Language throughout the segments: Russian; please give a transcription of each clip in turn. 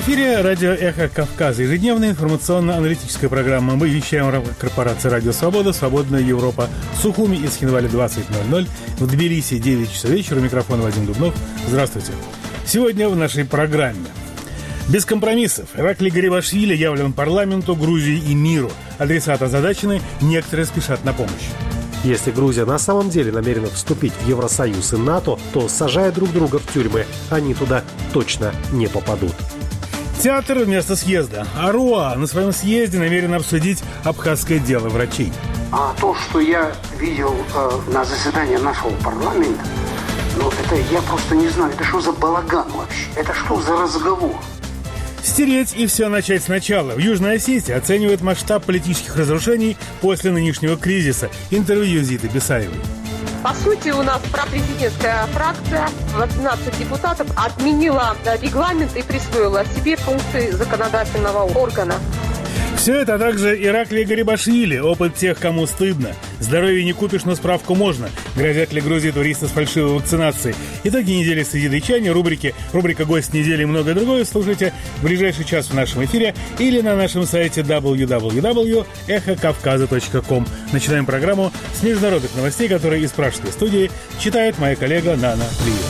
эфире радио «Эхо Кавказа». Ежедневная информационно-аналитическая программа. Мы вещаем в рамках корпорации «Радио Свобода», «Свободная Европа». В Сухуми и Схинвале 20:00. В Тбилиси 9 часов вечера. Микрофон Вадим Дубнов. Здравствуйте. Сегодня в нашей программе. Без компромиссов. Ираклий Гарибашвили явлен парламенту, Грузии и миру. Адресаты озадачены, некоторые спешат на помощь. Если Грузия на самом деле намерена вступить в Евросоюз и НАТО, то, сажая друг друга в тюрьмы, они туда точно не попадут. Театр вместо съезда. Аруа на своем съезде намерен обсудить абхазское дело врачей. А то, что я видел на заседании нашего парламента, это я просто не знаю, это что за балаган вообще? Это что за разговор? Стереть и все начать сначала. В Южной Осетии оценивают масштаб политических разрушений после нынешнего кризиса. Интервью Зиты Бесаевой. По сути, у нас пропрезидентская фракция, 12 депутатов, отменила регламент и присвоила себе функции законодательного органа. Все это, а также Ираклий Гарибашвили, опыт тех, кому стыдно. Здоровье не купишь, но справку можно. Грозят ли Грузии туристы с фальшивой вакцинацией? Итоги недели с Едой Чани, рубрика «Гость недели» и многое другое слушайте в ближайший час в нашем эфире или на нашем сайте www.эхокавказа.ком. Начинаем программу с международных новостей, которые из пражской студии читает моя коллега Нана Плиева.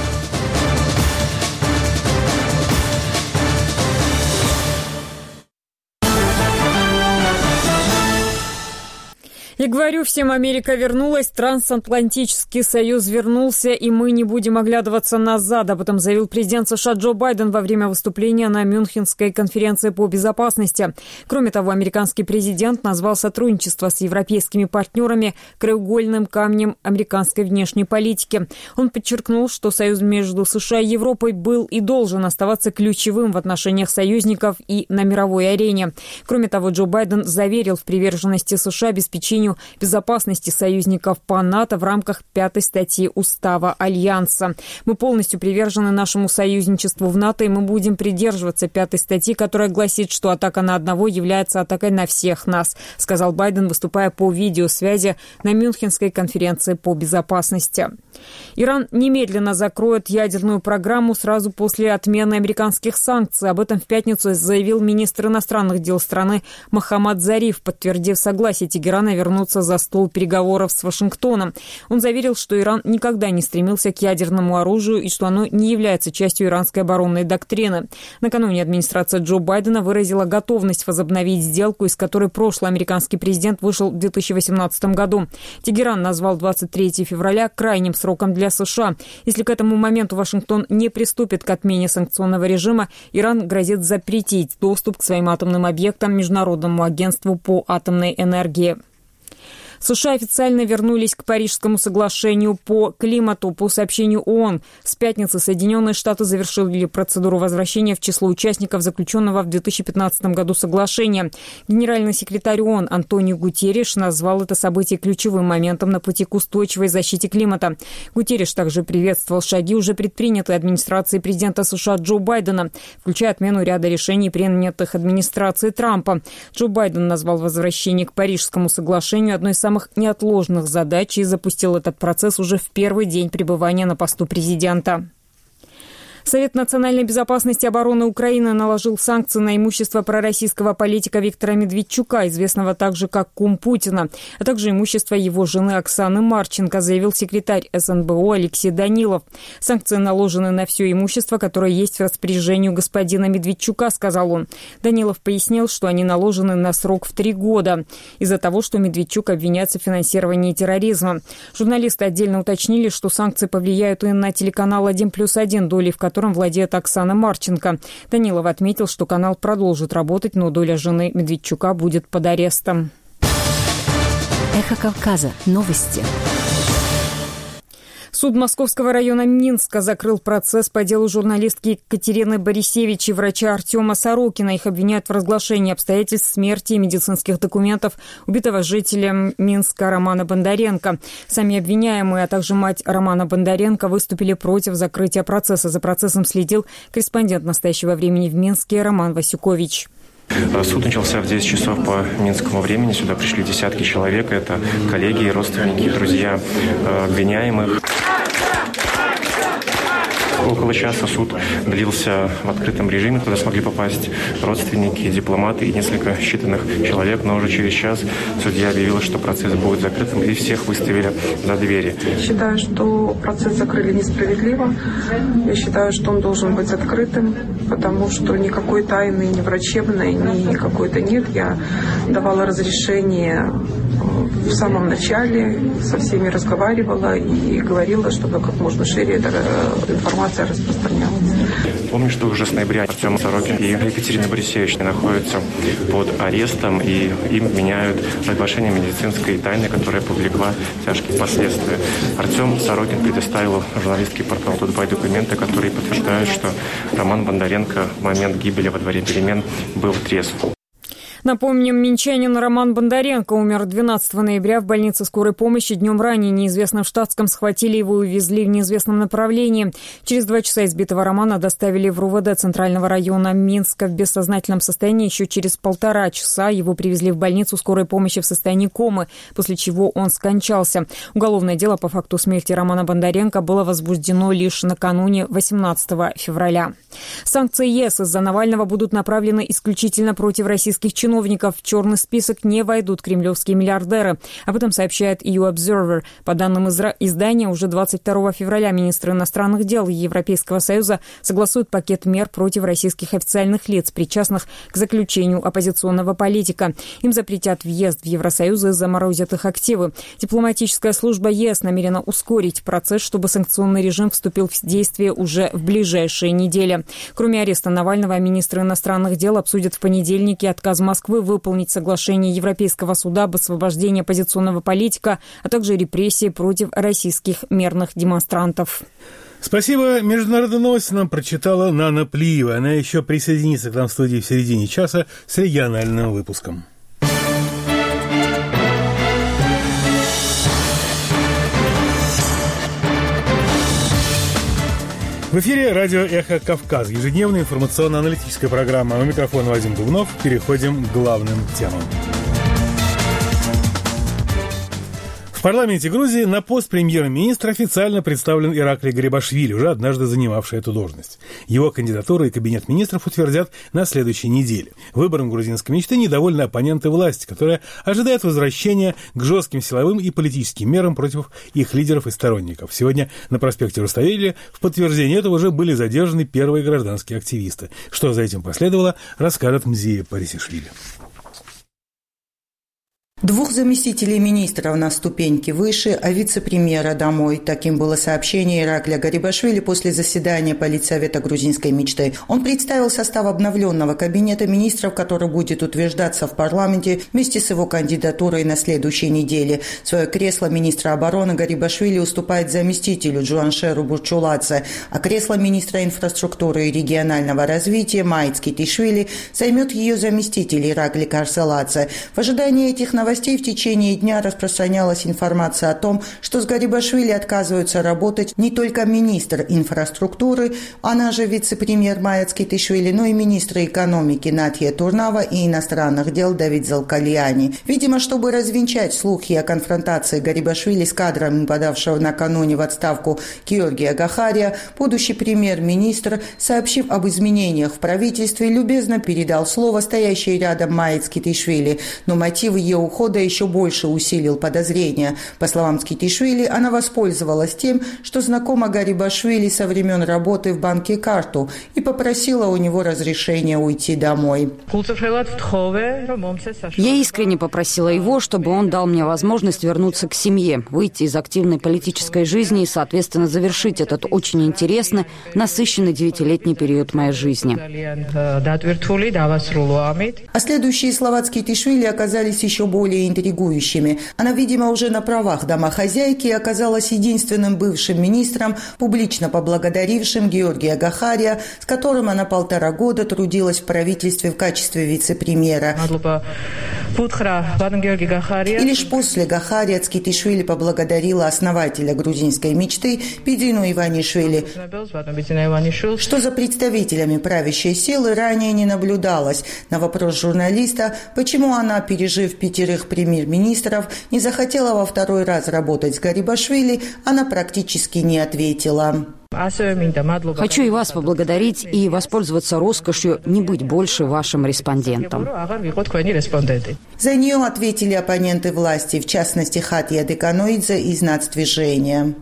И говорю всем, Америка вернулась, трансатлантический союз вернулся, и мы не будем оглядываться назад. Об этом заявил президент США Джо Байден во время выступления на Мюнхенской конференции по безопасности. Кроме того, американский президент назвал сотрудничество с европейскими партнерами краеугольным камнем американской внешней политики. Он подчеркнул, что союз между США и Европой был и должен оставаться ключевым в отношениях союзников и на мировой арене. Кроме того, Джо Байден заверил в приверженности США обеспечению безопасности союзников по НАТО в рамках 5-й статьи Устава Альянса. Мы полностью привержены нашему союзничеству в НАТО, и мы будем придерживаться 5-й статьи, которая гласит, что атака на одного является атакой на всех нас, сказал Байден, выступая по видеосвязи на Мюнхенской конференции по безопасности. Иран немедленно закроет ядерную программу сразу после отмены американских санкций. Об этом в пятницу заявил министр иностранных дел страны Мохаммад Зариф, подтвердив согласие Тегерана вернуться за стол переговоров с Вашингтоном. Он заверил, что Иран никогда не стремился к ядерному оружию и что оно не является частью иранской оборонной доктрины. Накануне администрация Джо Байдена выразила готовность возобновить сделку, из которой прошлый американский президент вышел в 2018 году. Тегеран назвал 23 февраля крайним сроком для США. Если к этому моменту Вашингтон не приступит к отмене санкционного режима, Иран грозит запретить доступ к своим атомным объектам Международному агентству по атомной энергии. США официально вернулись к Парижскому соглашению по климату. По сообщению ООН, с пятницы Соединенные Штаты завершили процедуру возвращения в число участников заключенного в 2015 году соглашения. Генеральный секретарь ООН Антонио Гутерриш назвал это событие ключевым моментом на пути к устойчивой защите климата. Гутерриш также приветствовал шаги, уже предпринятые администрацией президента США Джо Байдена, включая отмену ряда решений, принятых администрацией Трампа. Джо Байден назвал возвращение к Парижскому соглашению одной из самых неотложных задач и запустил этот процесс уже в первый день пребывания на посту президента. Совет национальной безопасности и обороны Украины наложил санкции на имущество пророссийского политика Виктора Медведчука, известного также как кум Путина, а также имущество его жены Оксаны Марченко, заявил секретарь СНБО Алексей Данилов. Санкции наложены на все имущество, которое есть в распоряжении у господина Медведчука, сказал он. Данилов пояснил, что они наложены на срок в 3 года из-за того, что Медведчук обвиняется в финансировании терроризма. Журналисты отдельно уточнили, что санкции повлияют и на телеканал «1+1», долей в котором владеет Оксана Марченко. Данилов отметил, что канал продолжит работать, но доля жены Медведчука будет под арестом. Эхо Кавказа. Новости. Суд Московского района Минска закрыл процесс по делу журналистки Екатерины Борисевич и врача Артема Сорокина. Их обвиняют в разглашении обстоятельств смерти и медицинских документов убитого жителя Минска Романа Бондаренко. Сами обвиняемые, а также мать Романа Бондаренко выступили против закрытия процесса. За процессом следил корреспондент «Настоящего времени» в Минске Роман Васюкович. Суд начался в 10 часов по минскому времени. Сюда пришли десятки человек. Это коллеги, родственники, друзья обвиняемых. Около часа суд длился в открытом режиме. Туда смогли попасть родственники, дипломаты и несколько считанных человек. Но уже через час судья объявила, что процесс будет закрытым, и всех выставили за двери. Считаю, что процесс закрыли несправедливо. Я считаю, что он должен быть открытым, потому что никакой тайны ни врачебной, ни какой-то нет. Я давала разрешение в самом начале, со всеми разговаривала и говорила, чтобы как можно шире эта информация распространялась. Помню, что уже с ноября Артем Сорокин и Екатерина Борисевич находятся под арестом, и им меняют разглашение медицинской тайны, которая повлекла тяжкие последствия. Артем Сорокин предоставил журналистский портал «Тутбай» документы, которые подтверждают, что Роман Бондаренко в момент гибели во дворе перемен был трезв. Напомним, минчанин Роман Бондаренко умер 12 ноября в больнице скорой помощи. Днем ранее неизвестным в штатском схватили его и увезли в неизвестном направлении. Через 2 часа избитого Романа доставили в РУВД Центрального района Минска в бессознательном состоянии. Еще через 1,5 часа его привезли в больницу скорой помощи в состоянии комы, после чего он скончался. Уголовное дело по факту смерти Романа Бондаренко было возбуждено лишь накануне 18 февраля. Санкции ЕС из-за Навального будут направлены исключительно против российских чиновников. В черный список не войдут кремлевские миллиардеры. Об этом сообщает EU Observer. По данным издания, уже 22 февраля министры иностранных дел Европейского Союза согласуют пакет мер против российских официальных лиц, причастных к заключению оппозиционного политика. Им запретят въезд в Евросоюз и заморозят их активы. Дипломатическая служба ЕС намерена ускорить процесс, чтобы санкционный режим вступил в действие уже в ближайшие недели. Кроме ареста Навального, министры иностранных дел обсудят в понедельник отказ Москвы выполнить соглашение Европейского суда об освобождении оппозиционного политика, а также репрессии против российских мирных демонстрантов. Спасибо. Международные новости нам прочитала Нана Плиева. Она еще присоединится к нам в студии в середине часа с региональным выпуском. В эфире радио «Эхо Кавказ», ежедневная информационно-аналитическая программа. У микрофона Вадим Дубнов. Переходим к главным темам. В парламенте Грузии на пост премьер-министра официально представлен Ираклий Гарибашвили, уже однажды занимавший эту должность. Его кандидатуру и кабинет министров утвердят на следующей неделе. Выбором грузинской мечты недовольны оппоненты власти, которые ожидают возвращения к жестким силовым и политическим мерам против их лидеров и сторонников. Сегодня на проспекте Руставели в подтверждение этого уже были задержаны первые гражданские активисты. Что за этим последовало, расскажет Мзия Парисишвили. 2 заместителей министров на ступеньке выше, а вице-премьера домой. Таким было сообщение Ираклия Гарибашвили после заседания Политсовета грузинской мечты. Он представил состав обновленного кабинета министров, который будет утверждаться в парламенте вместе с его кандидатурой на следующей неделе. Свое кресло министра обороны Гарибашвили уступает заместителю Джуаншеру Бурчуладзе, а кресло министра инфраструктуры и регионального развития Маицки Тишвили займет ее заместитель Ираклий Карселадзе. В ожидании этих новостей в течение дня распространялась информация о том, что с Гарибашвили отказываются работать не только министр инфраструктуры, она же вице-премьер Маицки Тишвили, но и министры экономики Натья Турнава и иностранных дел Давид Залкальяни. Видимо, чтобы развенчать слухи о конфронтации Гарибашвили с кадрами, подавшего накануне в отставку Георгия Гахария, будущий премьер-министр, сообщив об изменениях в правительстве, любезно передал слово стоящей рядом Маицки Тишвили, но мотивы ее ухода еще больше усилил подозрения. По словам Скитишвили, она воспользовалась тем, что знакома Гарибашвили со времен работы в банке «Карту» и попросила у него разрешения уйти домой. Я искренне попросила его, чтобы он дал мне возможность вернуться к семье, выйти из активной политической жизни и, соответственно, завершить этот очень интересный, насыщенный 9-летний период моей жизни. А следующие слова Скитишвили оказались еще более интригующими. Она, видимо, уже на правах домохозяйки оказалась единственным бывшим министром, публично поблагодарившим Георгия Гахария, с которым она 1,5 года трудилась в правительстве в качестве вице-премьера. И лишь после Гахария Скитишвили поблагодарила основателя грузинской мечты Бидину Иванишвили, что за представителями правящей силы ранее не наблюдалось. На вопрос журналиста, почему она, пережив 5 4 премьер-министров не захотела во второй раз работать с Гарибашвили, она практически не ответила. Хочу и вас поблагодарить и воспользоваться роскошью не быть больше вашим респондентом. За нее ответили оппоненты власти, в частности Хатия Деканоидзе из нацдвижения.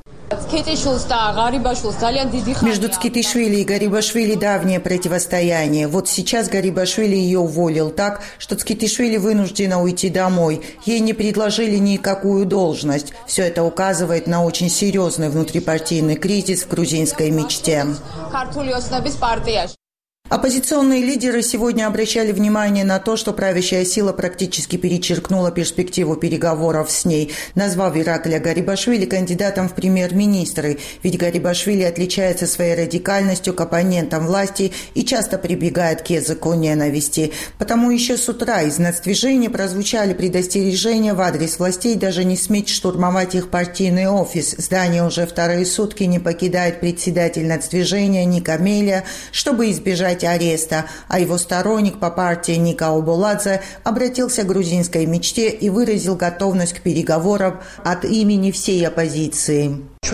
Между Цкитишвили и Гарибашвили давнее противостояние. Вот сейчас Гарибашвили ее уволил так, что Цкитишвили вынуждена уйти домой. Ей не предложили никакую должность. Все это указывает на очень серьезный внутрипартийный кризис в грузинской мечте. Оппозиционные лидеры сегодня обращали внимание на то, что правящая сила практически перечеркнула перспективу переговоров с ней, назвав Иракля Гарибашвили кандидатом в премьер-министры, ведь Гарибашвили отличается своей радикальностью к оппонентам власти и часто прибегает к языку ненависти. Потому еще с утра из нацдвижения прозвучали предостережения в адрес властей даже не сметь штурмовать их партийный офис. Здание уже вторые сутки не покидает председатель нацдвижения Ника Мелия, чтобы избежать ареста, а его сторонник по партии Ника Оболадзе обратился к грузинской мечте и выразил готовность к переговорам от имени всей оппозиции.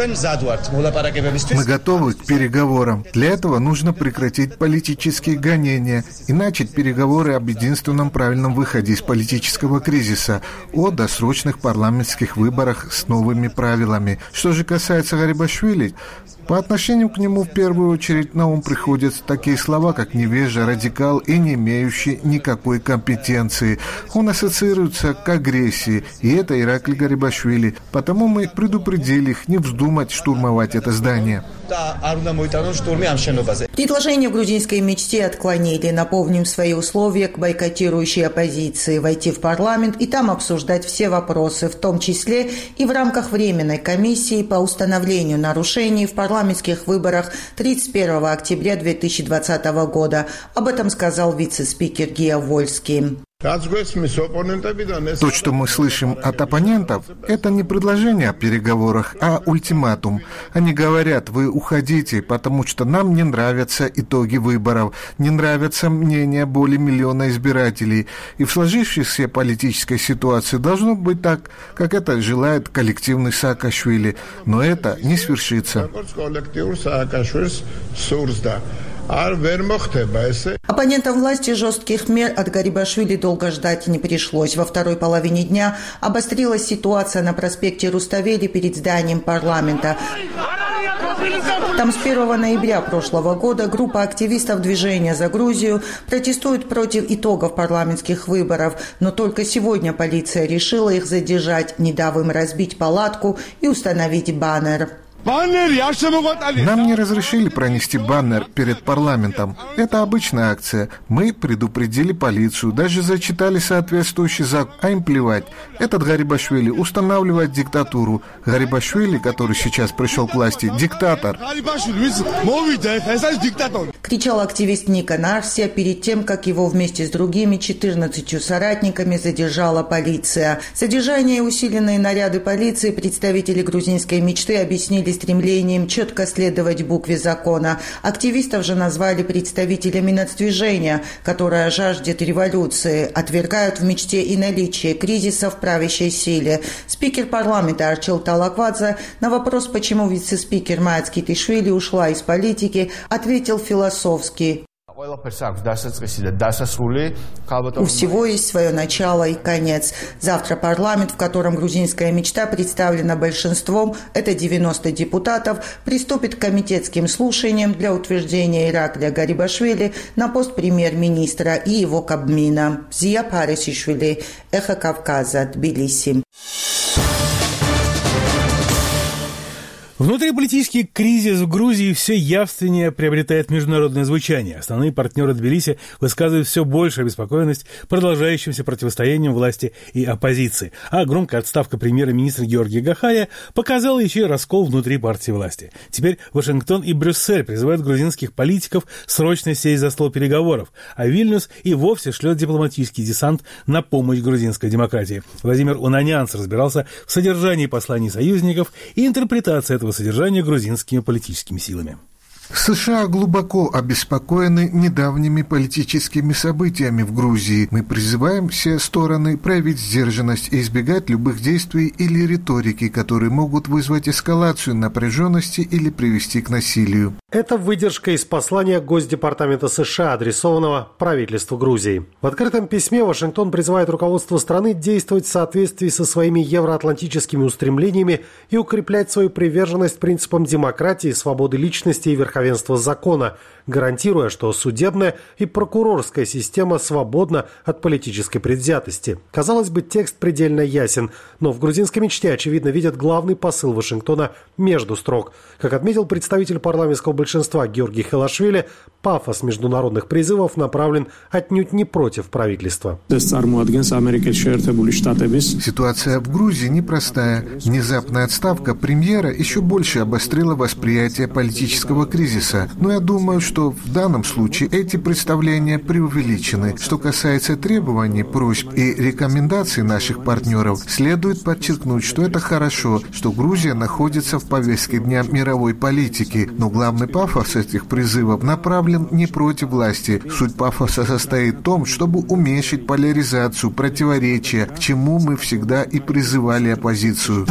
Мы готовы к переговорам. Для этого нужно прекратить политические гонения и начать переговоры об единственном правильном выходе из политического кризиса, о досрочных парламентских выборах с новыми правилами. Что же касается Гарибашвили, по отношению к нему в первую очередь на ум приходят такие слова, как невежа, радикал и не имеющий никакой компетенции. Он ассоциируется к агрессии, и это Ираклий Гарибашвили. Потому мы предупредили их не вздумать штурмовать это здание. Предложение в грузинской мечте отклонили. Напомним свои условия к бойкотирующей оппозиции: войти в парламент и там обсуждать все вопросы, в том числе и в рамках Временной комиссии по установлению нарушений в парламентских выборах 31 октября 2020 года. Об этом сказал вице-спикер Гия Вольский. То, что мы слышим от оппонентов, это не предложение о переговорах, а ультиматум. Они говорят: вы уходите, потому что нам не нравятся итоги выборов, не нравятся мнения более миллиона избирателей. И в сложившейся политической ситуации должно быть так, как это желает коллективный Саакашвили. Но это не свершится. Оппонентам власти жестких мер от Гарибашвили долго ждать не пришлось. Во второй половине дня обострилась ситуация на проспекте Руставели перед зданием парламента. Там с 1 ноября прошлого года группа активистов движения «За Грузию» протестует против итогов парламентских выборов, но только сегодня полиция решила их задержать, не дав им разбить палатку и установить баннер. Нам не разрешили пронести баннер перед парламентом. Это обычная акция. Мы предупредили полицию, даже зачитали соответствующий закон, а им плевать. Этот Гарибашвили устанавливает диктатуру. Гарибашвили, который сейчас пришел к власти, диктатор. Кричал активист Ника Нарсия перед тем, как его вместе с другими 14 соратниками задержала полиция. Задержание и усиленные наряды полиции представители грузинской мечты объяснили стремлением четко следовать букве закона. Активистов же назвали представителями нацдвижения, которое жаждет революции, отвергают в мечте и наличие кризиса в правящей силе. Спикер парламента Арчил Талаквадзе на вопрос, почему вице-спикер Майя Цкитишвили ушла из политики, ответил философски: у всего есть свое начало и конец. Завтра парламент, в котором грузинская мечта представлена большинством, это 90 депутатов, приступит к комитетским слушаниям для утверждения Иракля Гарибашвили на пост премьер-министра и его Кабмина. Зия Парисишвили, Эхо Кавказа, Тбилиси. Внутриполитический кризис в Грузии все явственнее приобретает международное звучание. Основные партнеры Тбилиси высказывают все большую обеспокоенность продолжающимся противостоянием власти и оппозиции. А громкая отставка премьер-министра Георгия Гахая показала еще и раскол внутри партии власти. Теперь Вашингтон и Брюссель призывают грузинских политиков срочно сесть за стол переговоров, а Вильнюс и вовсе шлет дипломатический десант на помощь грузинской демократии. Владимир Унанянц разбирался в содержании посланий союзников и интерпретации этого содержания грузинскими политическими силами. США глубоко обеспокоены недавними политическими событиями в Грузии. Мы призываем все стороны проявить сдержанность и избегать любых действий или риторики, которые могут вызвать эскалацию напряженности или привести к насилию. Это выдержка из послания Госдепартамента США, адресованного правительству Грузии. В открытом письме Вашингтон призывает руководство страны действовать в соответствии со своими евроатлантическими устремлениями и укреплять свою приверженность принципам демократии, свободы личности и верховенства закона, гарантируя, что судебная и прокурорская система свободна от политической предвзятости. Казалось бы, текст предельно ясен, но в грузинской мечте, очевидно, видят главный посыл Вашингтона между строк. Как отметил представитель парламентского большинства Георгий Хелашвили, пафос международных призывов направлен отнюдь не против правительства. Ситуация в Грузии непростая. Внезапная отставка премьера еще больше обострила восприятие политического кризиса. Но я думаю, что в данном случае эти представления преувеличены. Что касается требований, просьб и рекомендаций наших партнеров, следует подчеркнуть, что это хорошо, что Грузия находится в повестке дня мировой политики. Но главный пафос этих призывов направлен не против власти. Суть пафоса состоит в том, чтобы уменьшить поляризацию, противоречия, к чему мы всегда и призывали оппозицию.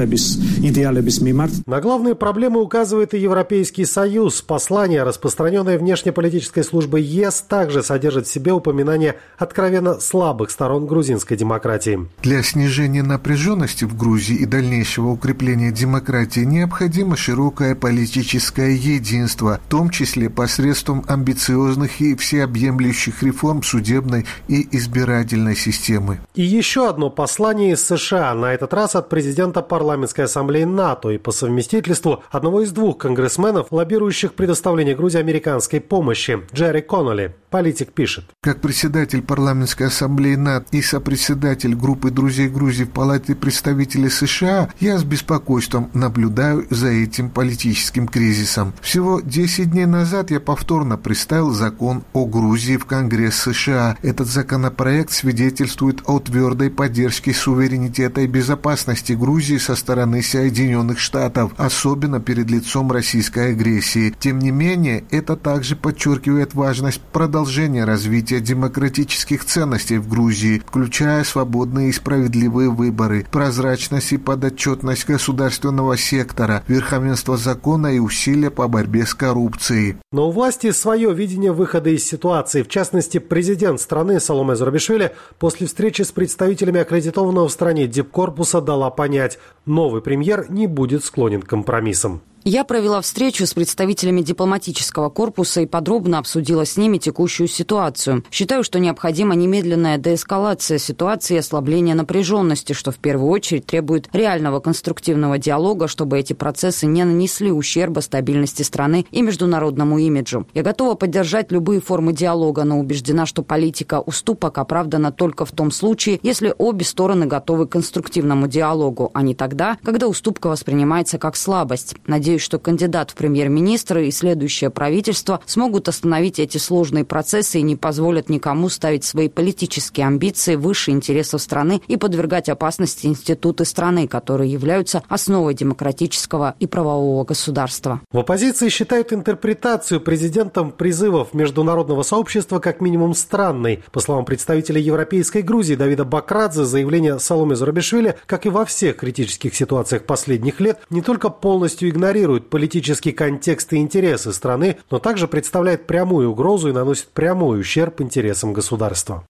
На главные проблемы указывает и Европейский Союз. Послание, распространенное внешнеполитической службой ЕС, также содержит в себе упоминание откровенно слабых сторон грузинской демократии. Для снижения напряженности в Грузии и дальнейшего укрепления демократии необходимо широкое политическое единство, в том числе посредством амбициозных и всеобъемлющих реформ судебной и избирательной системы. И еще одно послание из США, на этот раз от президента Парламентской ассамблеи НАТО и по совместительству одного из двух конгрессменов, лоббирующих предоставление Грузии американской помощи, Джерри Коннолли. Политик пишет. Как председатель Парламентской ассамблеи НАТО и сопредседатель группы друзей Грузии в Палате представителей США, я с беспокойством наблюдаю за этим политическим кризисом. Всего 10 дней назад я повторно представил закон о Грузии в Конгресс США. Этот законопроект свидетельствует о твердой поддержке суверенитета и безопасности Грузии со стороны Соединенных Штатов, особенно перед лицом российской агрессии. Тем не менее, это также подчеркивает важность продолжения развития демократических ценностей в Грузии, включая свободные и справедливые выборы, прозрачность и подотчетность государственного сектора, верховенство закона и усилия по борьбе с коррупцией. Но у власти свое видение выхода из ситуации. В частности, президент страны Саломе Зурабишвили после встречи с представителями аккредитованного в стране дипкорпуса дала понять, новый премьер не будет склонен к компромиссам. Я провела встречу с представителями дипломатического корпуса и подробно обсудила с ними текущую ситуацию. Считаю, что необходима немедленная деэскалация ситуации и ослабление напряженности, что в первую очередь требует реального конструктивного диалога, чтобы эти процессы не нанесли ущерба стабильности страны и международному имиджу. Я готова поддержать любые формы диалога, но убеждена, что политика уступок оправдана только в том случае, если обе стороны готовы к конструктивному диалогу, а не тогда, когда уступка воспринимается как слабость. Надеюсь, что кандидат в премьер-министры и следующее правительство смогут остановить эти сложные процессы и не позволят никому ставить свои политические амбиции выше интересов страны и подвергать опасности институты страны, которые являются основой демократического и правового государства. В оппозиции считают интерпретацию президентом призывов международного сообщества как минимум странной. По словам представителя Европейской Грузии Давида Бакрадзе, заявление Саломе Зурабишвили, как и во всех критических ситуациях последних лет, не только полностью игнорирует политический контекст и интересы страны, но также представляет прямую угрозу и наносит прямой ущерб интересам государства.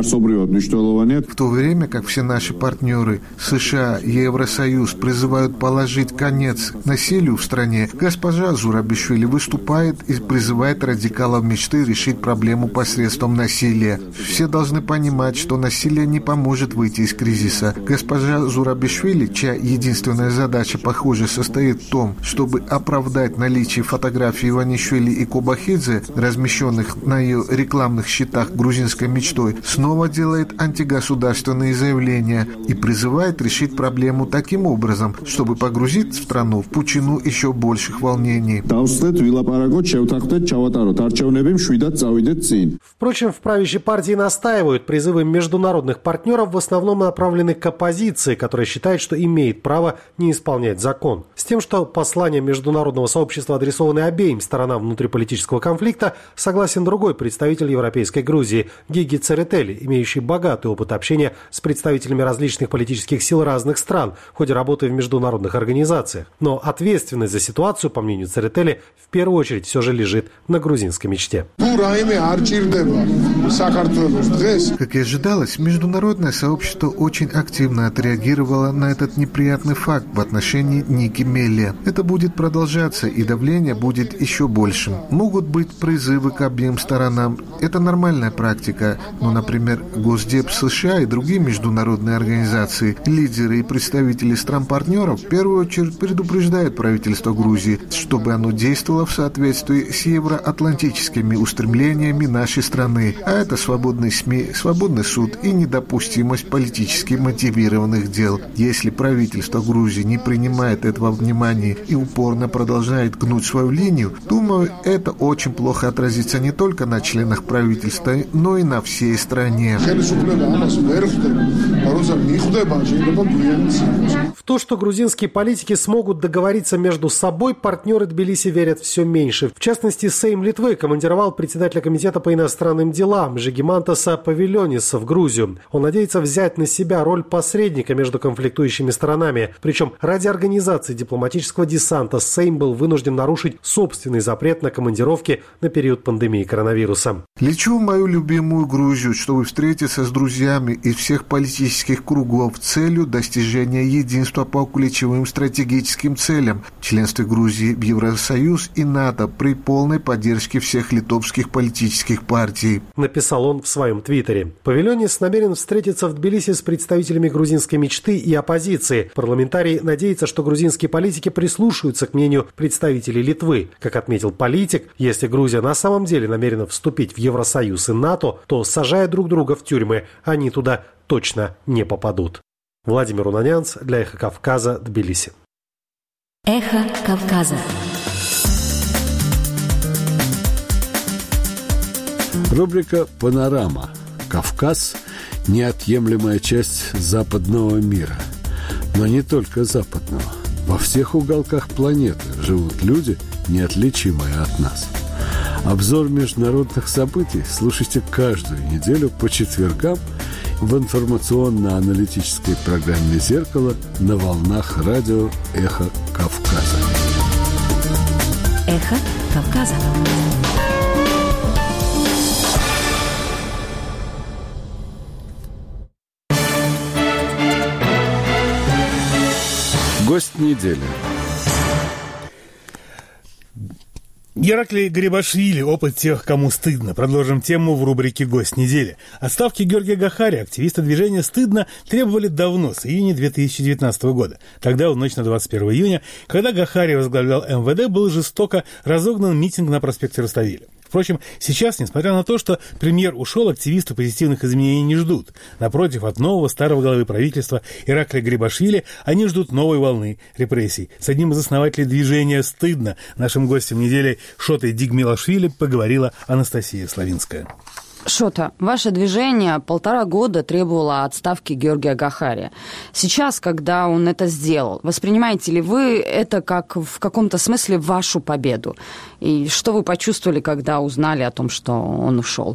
В то время как все наши партнеры США и Евросоюз призывают положить конец насилию в стране, госпожа Зурабишвили выступает и призывает радикалов мечты решить проблему посредством насилия. Все должны понимать, что насилие не поможет выйти из кризиса. Госпожа Зурабишвили, чья единственная задача, похоже, состоит в том, чтобы оправдать наличие фотографий Иванишвили и Кобахидзе, размещенных на ее рекламных счетах грузинской мечтой, снова делает антигосударственные заявления и призывает решить проблему таким образом, чтобы погрузить страну в пучину еще больших волнений. Впрочем, в правящей партии настаивают, призывы международных партнеров в основном направлены к оппозиции, которая считает, что имеет право не исполнять закон. С тем, что послание послания международного сообщества, адресованные обеим сторонам внутриполитического конфликта, согласен другой представитель европейской Грузии Гиги Церетели, имеющий богатый опыт общения с представителями различных политических сил разных стран в ходе работы в международных организациях. Но ответственность за ситуацию, по мнению Церетели, в первую очередь все же лежит на грузинской мечте. Как и ожидалось, международное сообщество очень активно отреагировало на этот неприятный факт в отношении Ники Мелли. Это будет продолжаться, и давление будет еще большим. Могут быть призывы к обеим сторонам. Это нормальная практика. Но, например, Госдеп США и другие международные организации, лидеры и представители стран-партнеров в первую очередь предупреждают правительство Грузии, чтобы оно действовало в соответствии с евроатлантическими устремлениями нашей страны. А это свободные СМИ, свободный суд и недопустимость политически мотивированных дел. Если правительство Грузии не принимает этого внимания и упорно продолжает гнуть свою линию, думаю, это очень плохо отразится не только на членах правительства, но и на всей стране. В то, что грузинские политики смогут договориться между собой, партнеры Тбилиси верят все меньше. В частности, Сейм Литвы командировал председателя комитета по иностранным делам Жигимантаса Павильониса в Грузию. Он надеется взять на себя роль посредника между конфликтующими сторонами. Причем ради организации дипломатического десанта Сейм был вынужден нарушить собственный запрет на командировки на период пандемии коронавируса. Лечу в мою любимую Грузию, чтобы встретиться с друзьями из всех политических кругов с целью достижения единства по ключевым стратегическим целям, членстве Грузии в Евросоюз и НАТО при полной поддержке всех литовских политических партий. Написал он в своем твиттере. Павильонис намерен встретиться в Тбилиси с представителями грузинской мечты и оппозиции. Парламентарий надеется, что грузинские политики прислушаются к мнению представителей Литвы. Как отметил политик, если Грузия на самом деле намерена вступить в Евросоюз и НАТО, то, сажая друг друга в тюрьмы, они туда точно не попадут. Владимир Унанянц для «Эхо Кавказа», Тбилиси. Эхо Кавказа. Рубрика «Панорама». Кавказ – неотъемлемая часть западного мира. Но не только западного. Во всех уголках планеты живут люди, неотличимые от нас. Обзор международных событий слушайте каждую неделю по четвергам в информационно-аналитической программе «Зеркало» на волнах радио «Эхо Кавказа». «Эхо Кавказа». Гость недели. Ираклий Гарибашвили – опыт тех, кому стыдно. Продолжим тему в рубрике «Гость недели». Отставки Георгия Гахари активисты движения «Стыдно» требовали давно, с июня 2019 года. Тогда, в ночь на 21 июня, когда Гахари возглавлял МВД, был жестоко разогнан митинг на проспекте Руставели. Впрочем, сейчас, несмотря на то, что премьер ушел, активисты позитивных изменений не ждут. Напротив, от нового старого главы правительства Ираклия Гарибашвили они ждут новой волны репрессий. С одним из основателей движения «Стыдно» нашим гостем недели Шотой Дигмилашвили поговорила Анастасия Славинская. Шота, ваше движение 1,5 года требовало отставки Георгия Гахари. Сейчас, когда он это сделал, воспринимаете ли вы это как в каком-то смысле вашу победу? И что вы почувствовали, когда узнали о том, что он ушел?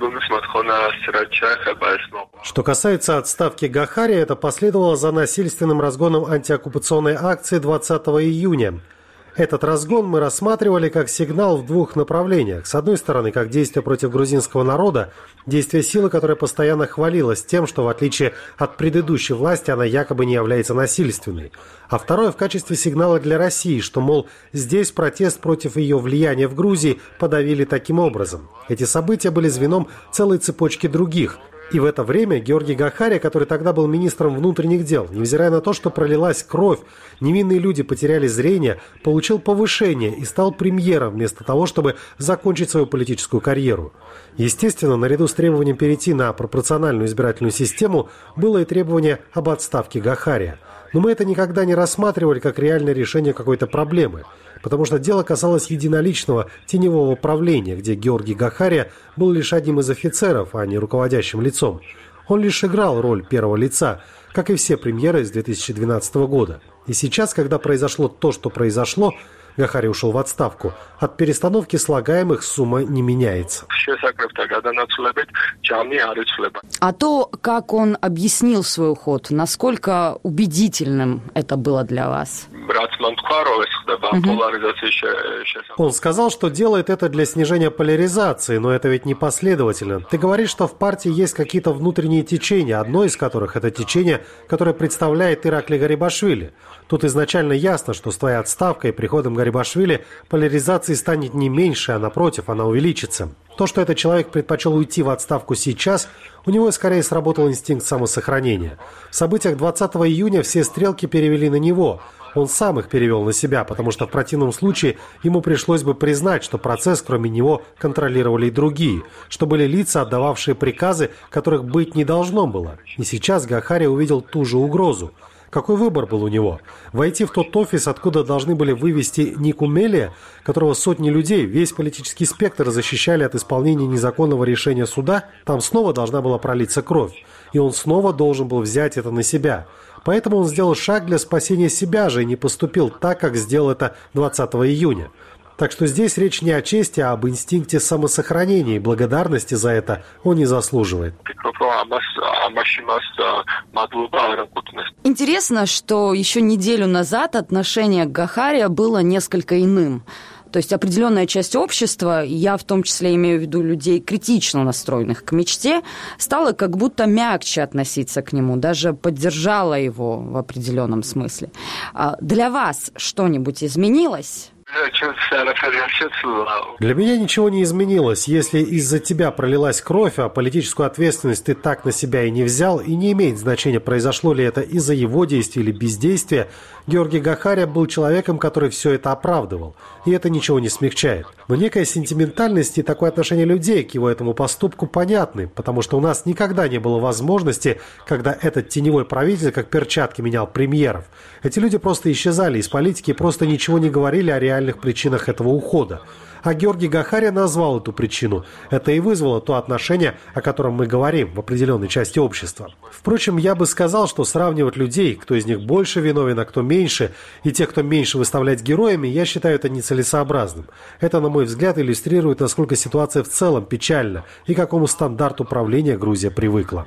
Что касается отставки Гахари, это последовало за насильственным разгоном антиоккупационной акции 20 июня. Этот разгон мы рассматривали как сигнал в двух направлениях. С одной стороны, как действие против грузинского народа, действие силы, которая постоянно хвалилась тем, что в отличие от предыдущей власти она якобы не является насильственной. А второе в качестве сигнала для России, что, мол, здесь протест против ее влияния в Грузии подавили таким образом. Эти события были звеном целой цепочки других. И в это время Георгий Гахари, который тогда был министром внутренних дел, невзирая на то, что пролилась кровь, невинные люди потеряли зрение, получил повышение и стал премьером вместо того, чтобы закончить свою политическую карьеру. Естественно, наряду с требованием перейти на пропорциональную избирательную систему было и требование об отставке Гахари. Но мы это никогда не рассматривали как реальное решение какой-то проблемы, потому что дело касалось единоличного теневого правления, где Георгий Гахари был лишь одним из офицеров, а не руководящим лицом. Он лишь играл роль первого лица, как и все премьеры с 2012 года. И сейчас, когда произошло то, что произошло, Гахари ушел в отставку, от перестановки слагаемых сумма не меняется. А то, как он объяснил свой уход, насколько убедительным это было для вас? Он сказал, что делает это для снижения поляризации, но это ведь не последовательно. Ты говоришь, что в партии есть какие-то внутренние течения, одно из которых это течение, которое представляет Иракли Гарибашвили. Тут изначально ясно, что с твоей отставкой и приходом Гарибашвили поляризации станет не меньше, а напротив, она увеличится. То, что этот человек предпочел уйти в отставку сейчас, у него скорее сработал инстинкт самосохранения. В событиях 20 июня все стрелки перевели на него. Он сам их перевел на себя, потому что в противном случае ему пришлось бы признать, что процесс, кроме него, контролировали и другие, что были лица, отдававшие приказы, которых быть не должно было. И сейчас Гахари увидел ту же угрозу. Какой выбор был у него? Войти в тот офис, откуда должны были вывести Нику Мелия, которого сотни людей, весь политический спектр защищали от исполнения незаконного решения суда, там снова должна была пролиться кровь, и он снова должен был взять это на себя. Поэтому он сделал шаг для спасения себя же и не поступил так, как сделал это 20 июня. Так что здесь речь не о чести, а об инстинкте самосохранения, и благодарности за это он не заслуживает. Интересно, что еще неделю назад отношение к Гахари было несколько иным. То есть определенная часть общества, я в том числе имею в виду людей, критично настроенных к мечте, стала как будто мягче относиться к нему, даже поддержала его в определенном смысле. Для вас что-нибудь изменилось? Для меня ничего не изменилось. Если из-за тебя пролилась кровь, а политическую ответственность ты так на себя и не взял, и не имеет значения, произошло ли это из-за его действия или бездействия, Георгий Гахари был человеком, который все это оправдывал. И это ничего не смягчает. Но некая сентиментальность и такое отношение людей к его этому поступку понятны, потому что у нас никогда не было возможности, когда этот теневой правитель как перчатки менял премьеров. Эти люди просто исчезали из политики и просто ничего не говорили о реальных причинах этого ухода. А Георгий Гахари назвал эту причину. Это и вызвало то отношение, о котором мы говорим в определенной части общества. Впрочем, я бы сказал, что сравнивать людей, кто из них больше виновен, а кто меньше, и тех, кто меньше, выставлять героями, я считаю это нецелесообразным. Это, на мой взгляд, иллюстрирует, насколько ситуация в целом печальна и к какому стандарту правления Грузия привыкла.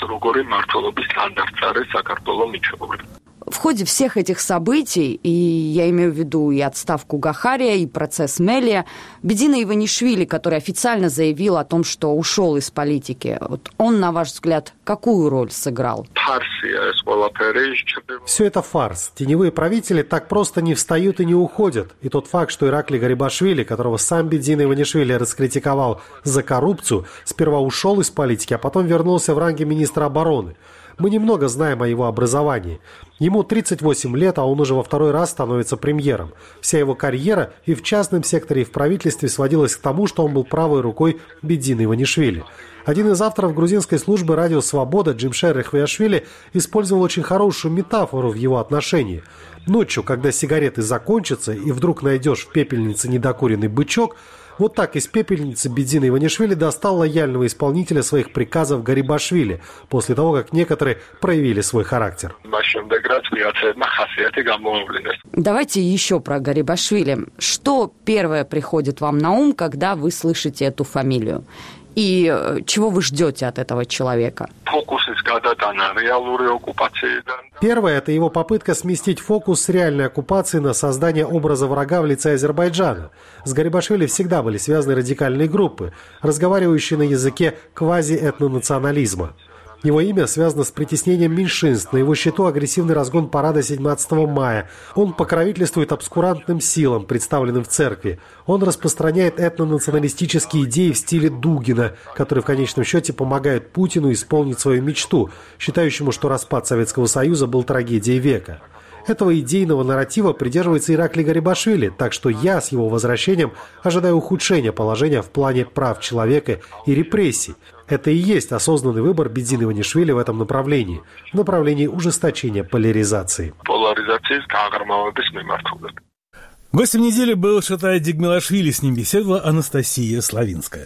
В ходе всех этих событий, и я имею в виду и отставку Гахария, и процесс Мелия, Бедина Иванишвили, который официально заявил о том, что ушел из политики, вот он, на ваш взгляд, какую роль сыграл? Все это фарс. Теневые правители так просто не встают и не уходят. И тот факт, что Иракли Гарибашвили, которого сам Бедина Иванишвили раскритиковал за коррупцию, сперва ушел из политики, а потом вернулся в ранге министра обороны. Мы немного знаем о его образовании. Ему 38 лет, а он уже во второй раз становится премьером. Вся его карьера и в частном секторе, и в правительстве сводилась к тому, что он был правой рукой Бедины Иванишвили. Один из авторов грузинской службы «Радио Свобода» Джимшер Рехвиашвили использовал очень хорошую метафору в его отношении. Ночью, когда сигареты закончатся, и вдруг найдешь в пепельнице недокуренный бычок, вот так из пепельницы Бедина Иванишвили достал лояльного исполнителя своих приказов Гарибашвили, после того, как некоторые проявили свой характер. Давайте еще про Гарибашвили. Что первое приходит вам на ум, когда вы слышите эту фамилию? И чего вы ждете от этого человека? Первое – это его попытка сместить фокус с реальной оккупации на создание образа врага в лице Азербайджана. С Гарибашвили всегда были связаны радикальные группы, разговаривающие на языке квази-этнонационализма. Его имя связано с притеснением меньшинств, на его счету агрессивный разгон парада 17 мая. Он покровительствует обскурантным силам, представленным в церкви. Он распространяет этнонационалистические идеи в стиле Дугина, которые в конечном счете помогают Путину исполнить свою мечту, считающему, что распад Советского Союза был трагедией века. Этого идейного нарратива придерживается Иракли Гарибашвили, так что я с его возвращением ожидаю ухудшения положения в плане прав человека и репрессий. Это и есть осознанный выбор Бедины Иванишвили в этом направлении, в направлении ужесточения поляризации. Гостем недели был Шатай Дигмелашвили, с ним беседовала Анастасия Славинская.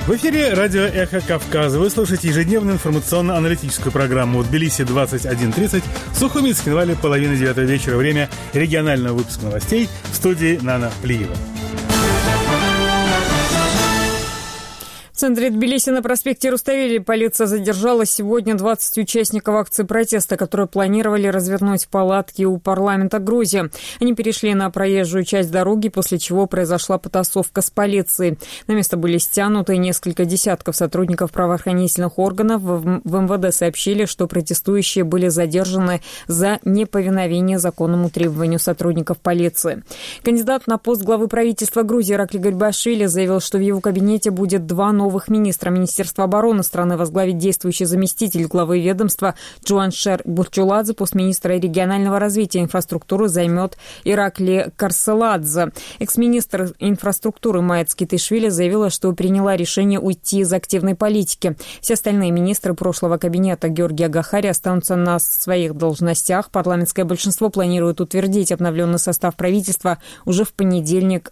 В эфире радио «Эхо Кавказа». Вы слушаете ежедневную информационно-аналитическую программу в Тбилиси 21:30, в Сухуми и Цхинвале половина 9 вечера. Время регионального выпуска новостей в студии Нана Плиева. В центре Тбилиси на проспекте Руставели полиция задержала сегодня 20 участников акции протеста, которые планировали развернуть палатки у парламента Грузии. Они перешли на проезжую часть дороги, после чего произошла потасовка с полицией. На место были стянуты несколько десятков сотрудников правоохранительных органов. В МВД сообщили, что протестующие были задержаны за неповиновение законному требованию сотрудников полиции. Кандидат на пост главы правительства Грузии Иракли Гарибашвили заявил, что в его кабинете будет два новых министра. Министерства обороны страны возглавит действующий заместитель главы ведомства Джуаншер Бурчуладзе. Пост министра регионального развития и инфраструктуры займет Иракли Карселадзе. Экс-министр инфраструктуры Майя Цкитишвили заявила, что приняла решение уйти из активной политики. Все остальные министры прошлого кабинета Георгия Гахари останутся на своих должностях. Парламентское большинство планирует утвердить обновленный состав правительства уже в понедельник,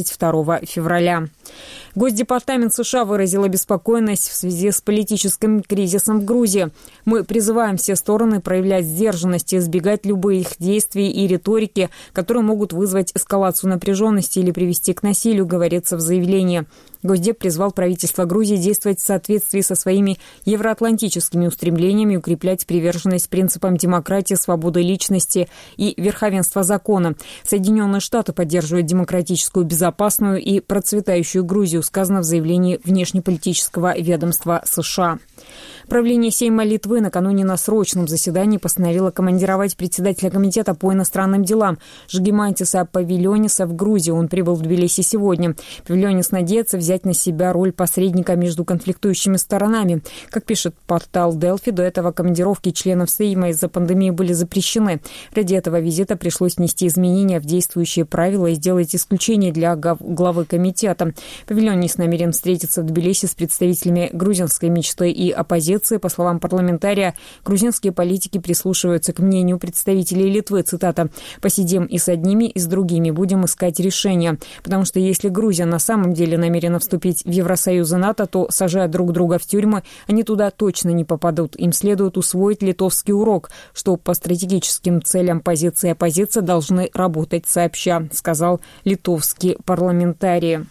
22 февраля. Госдепартамент США выразил обеспокоенность в связи с политическим кризисом в Грузии. Мы призываем все стороны проявлять сдержанность и избегать любых действий и риторики, которые могут вызвать эскалацию напряженности или привести к насилию, говорится в заявлении. Госдеп призвал правительство Грузии действовать в соответствии со своими евроатлантическими устремлениями и укреплять приверженность принципам демократии, свободы личности и верховенства закона. Соединенные Штаты поддерживают демократическую, безопасную и процветающую Грузию, сказано в заявлении внешнеполитического ведомства США. Правление Сейма Литвы накануне на срочном заседании постановило командировать председателя комитета по иностранным делам Жгимантиса Павильониса в Грузию. Он прибыл в Тбилиси сегодня. Павильонис надеется взять на себя роль посредника между конфликтующими сторонами. Как пишет портал Делфи, до этого командировки членов Сейма из-за пандемии были запрещены. Ради этого визита пришлось внести изменения в действующие правила и сделать исключение для главы комитета. Павильонис намерен встретиться в Тбилиси с представителями грузинской мечты и оппозиции. По словам парламентария, грузинские политики прислушиваются к мнению представителей Литвы. Цитата: «Посидим и с одними, и с другими, будем искать решения. Потому что если Грузия на самом деле намерена вступить в Евросоюз и НАТО, то, сажая друг друга в тюрьмы, они туда точно не попадут. Им следует усвоить литовский урок, что по стратегическим целям позиции и оппозиция должны работать сообща», сказал литовский парламентарий.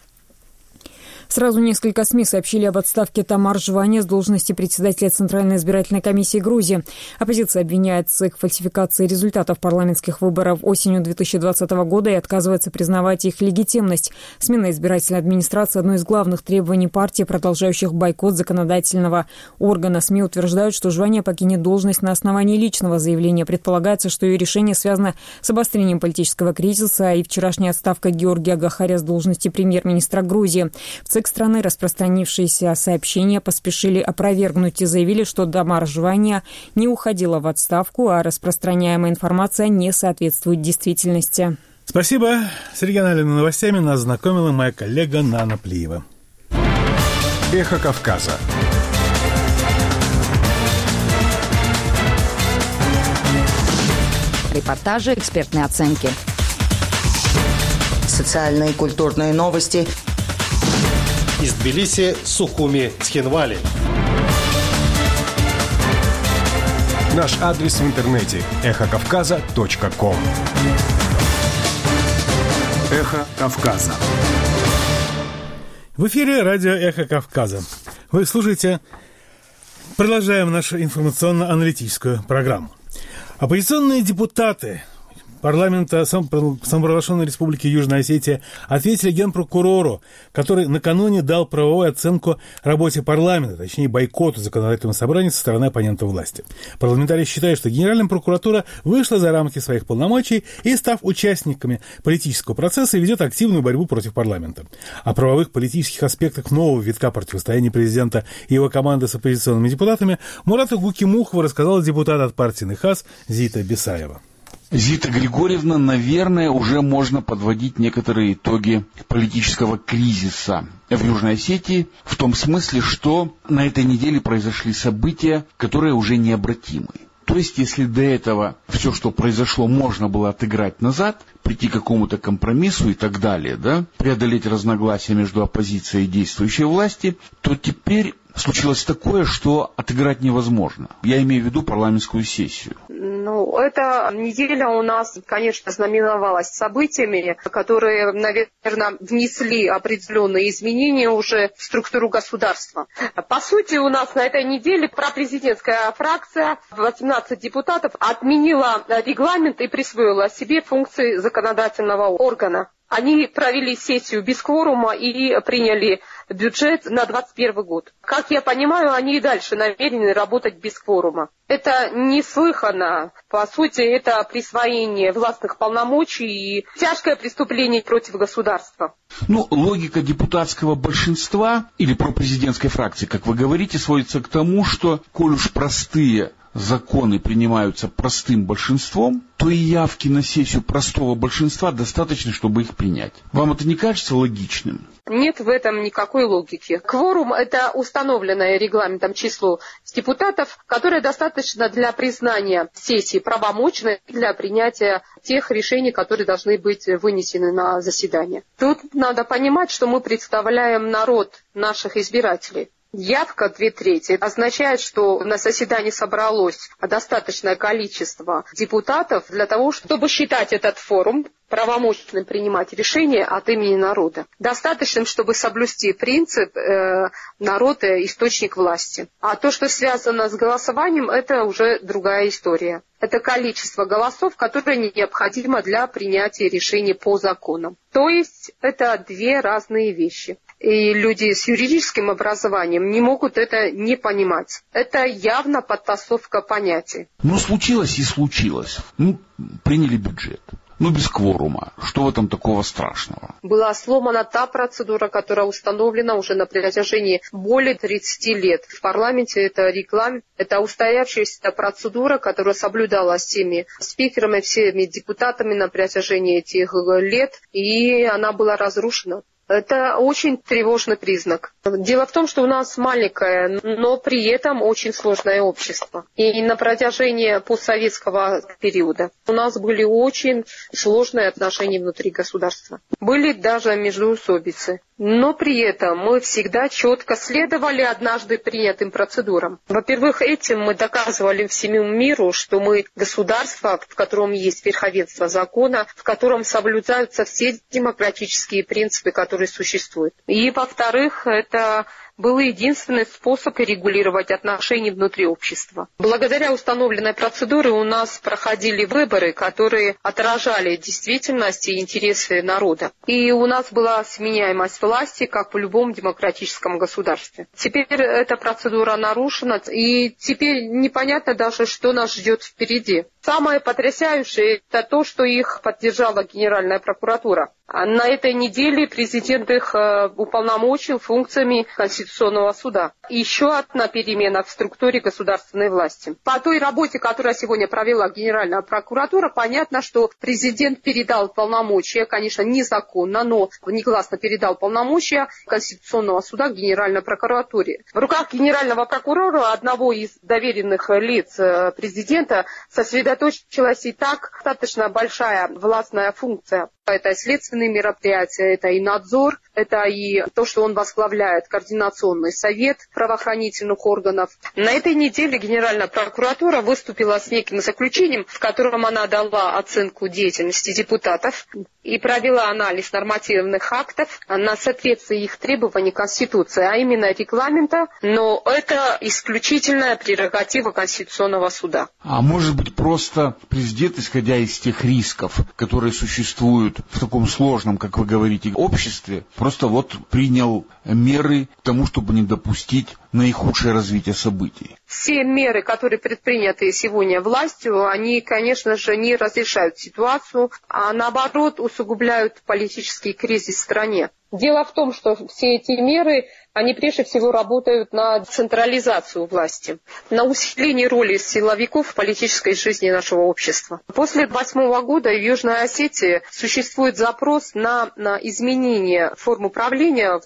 Сразу несколько СМИ сообщили об отставке Тамар Жвани с должности председателя Центральной избирательной комиссии Грузии. Оппозиция обвиняет ЦИК в фальсификации результатов парламентских выборов осенью 2020 года и отказывается признавать их легитимность. Смена избирательной администрации – одно из главных требований партии, продолжающих бойкот законодательного органа. СМИ утверждают, что Жвани покинет должность на основании личного заявления. Предполагается, что ее решение связано с обострением политического кризиса и вчерашняя отставка Георгия Гахаря с должности премьер-министра Грузии. В ЦИК страны распространившиеся сообщения поспешили опровергнуть и заявили, что Тамар Жвани не уходила в отставку, а распространяемая информация не соответствует действительности. Спасибо. С региональными новостями нас знакомила моя коллега Нана Плиева. Эхо Кавказа. Репортажи, экспертные оценки. Социальные и культурные новости. Из Тбилиси, Сухуми, Цхинвали. Наш адрес в интернете – эхокавказа.ком. Эхо Кавказа. В эфире радио «Эхо Кавказа». Вы слушаете. Продолжаем нашу информационно-аналитическую программу. Оппозиционные депутаты парламента самопровозглашенной Республики Южная Осетия ответили генпрокурору, который накануне дал правовую оценку работе парламента, точнее бойкоту законодательного собрания со стороны оппонентов власти. Парламентарии считают, что Генеральная прокуратура вышла за рамки своих полномочий и, став участниками политического процесса, ведет активную борьбу против парламента. О правовых политических аспектах нового витка противостояния президента и его команды с оппозиционными депутатами Мурату Гукимухову рассказала депутат от партии НХАС Зита Бесаева. Зита Григорьевна, наверное, уже можно подводить некоторые итоги политического кризиса в Южной Осетии, в том смысле, что на этой неделе произошли события, которые уже необратимы. То есть, если до этого все, что произошло, можно было отыграть назад, прийти к какому-то компромиссу и так далее, да, преодолеть разногласия между оппозицией и действующей властью, то теперь случилось такое, что отыграть невозможно. Я имею в виду парламентскую сессию. Эта неделя у нас, конечно, знаменовалась событиями, которые, наверное, внесли определенные изменения уже в структуру государства. По сути, у нас на этой неделе пропрезидентская фракция, 18 депутатов, отменила регламент и присвоила себе функции законодательного органа. Они провели сессию без кворума и приняли бюджет на 2021 год. Как я понимаю, они и дальше намерены работать без кворума. Это неслыханно. По сути, это присвоение властных полномочий и тяжкое преступление против государства. Логика депутатского большинства или пропрезидентской фракции, как вы говорите, сводится к тому, что, коль уж простые законы принимаются простым большинством, то и явки на сессию простого большинства достаточно, чтобы их принять. Вам это не кажется логичным? Нет в этом никакой логики. Кворум – это установленное регламентом число депутатов, которое достаточно для признания сессии правомочной для принятия тех решений, которые должны быть вынесены на заседание. Тут надо понимать, что мы представляем народ наших избирателей. Явка 2/3 означает, что на заседании собралось достаточное количество депутатов для того, чтобы считать этот форум правомочным принимать решения от имени народа. Достаточным, чтобы соблюсти принцип «народ – источник власти». А то, что связано с голосованием, это уже другая история. Это количество голосов, которое необходимо для принятия решений по законам. То есть это две разные вещи. И люди с юридическим образованием не могут это не понимать. Это явно подтасовка понятий. Случилось и случилось. Приняли бюджет. Без кворума. Что в этом такого страшного? Была сломана та процедура, которая установлена уже на протяжении более 30 лет. В парламенте это регламент, это устоявшаяся процедура, которая соблюдалась всеми спикерами, всеми депутатами на протяжении этих лет, и она была разрушена. Это очень тревожный признак. Дело в том, что у нас маленькое, но при этом очень сложное общество. И на протяжении постсоветского периода у нас были очень сложные отношения внутри государства. Были даже междоусобицы. Но при этом мы всегда четко следовали однажды принятым процедурам. Во-первых, этим мы доказывали всему миру, что мы государство, в котором есть верховенство закона, в котором соблюдаются все демократические принципы, которые существуют. И, во-вторых, это был единственный способ регулировать отношения внутри общества. Благодаря установленной процедуре у нас проходили выборы, которые отражали действительность и интересы народа. И у нас была сменяемость власти, как в любом демократическом государстве. Теперь эта процедура нарушена, и теперь непонятно даже, что нас ждет впереди. Самое потрясающее – это то, что их поддержала Генеральная прокуратура. На этой неделе президент их уполномочил функциями Конституционного суда. Еще одна перемена в структуре государственной власти. По той работе, которую сегодня провела Генеральная прокуратура, понятно, что президент передал полномочия, конечно, незаконно, но негласно передал полномочия Конституционного суда Генеральной прокуратуре. В руках Генерального прокурора, одного из доверенных лиц президента, сосредоточилась и так достаточно большая властная функция. Это следственные мероприятия, это и надзор, это и то, что он возглавляет Координационный совет правоохранительных органов. На этой неделе Генеральная прокуратура выступила с неким заключением, в котором она дала оценку деятельности депутатов и провела анализ нормативных актов на соответствие их требований Конституции, а именно регламента, но это исключительная прерогатива Конституционного суда. А может быть просто президент, исходя из тех рисков, которые существуют в таком сложном, как вы говорите, обществе, просто принял меры к тому, чтобы не допустить наихудшее развитие событий? Все меры, которые предприняты сегодня властью, они, конечно же, не разрешают ситуацию, а наоборот усугубляют политический кризис в стране. Дело в том, что все эти меры, они прежде всего работают на централизацию власти, на усиление роли силовиков в политической жизни нашего общества. После 2008 года в Южной Осетии существует запрос на изменение форм управления в нашей республике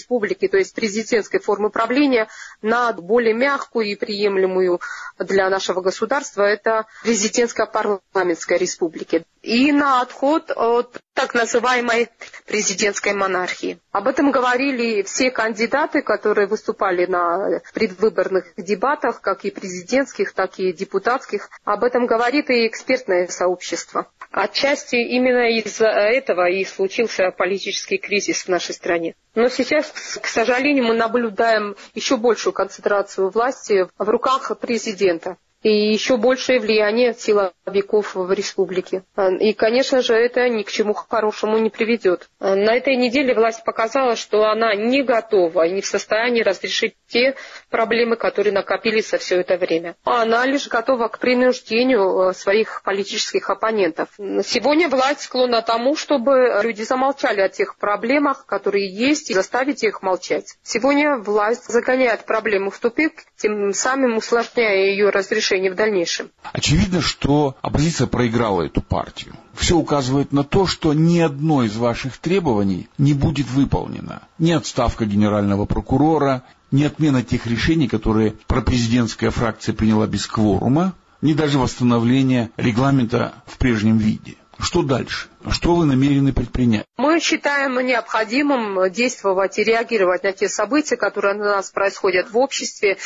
республики, то есть президентской формы правления, на более мягкую и приемлемую для нашего государства, это президентско-парламентской республики, и на отход от так называемой президентской монархии. Об этом говорили все кандидаты, которые выступали на предвыборных дебатах, как и президентских, так и депутатских. Об этом говорит и экспертное сообщество. Отчасти именно из-за этого и случился политический кризис в нашей стране. Но сейчас, к сожалению, мы наблюдаем еще большую концентрацию власти в руках президента. И еще большее влияние силовиков в республике. И, конечно же, это ни к чему хорошему не приведет. На этой неделе власть показала, что она не готова и не в состоянии разрешить те проблемы, которые накопились за все это время. Она лишь готова к принуждению своих политических оппонентов. Сегодня власть склонна к тому, чтобы люди замолчали о тех проблемах, которые есть, и заставить их молчать. Сегодня власть загоняет проблему в тупик, тем самым усложняя ее разрешение в дальнейшем. Очевидно, что оппозиция проиграла эту партию. Все указывает на то, что ни одно из ваших требований не будет выполнено. Ни отставка генерального прокурора, ни отмена тех решений, которые пропрезидентская фракция приняла без кворума, ни даже восстановление регламента в прежнем виде. Что дальше? Что вы намерены предпринять? Мы считаем необходимым действовать и реагировать на те события, которые у нас происходят в обществе.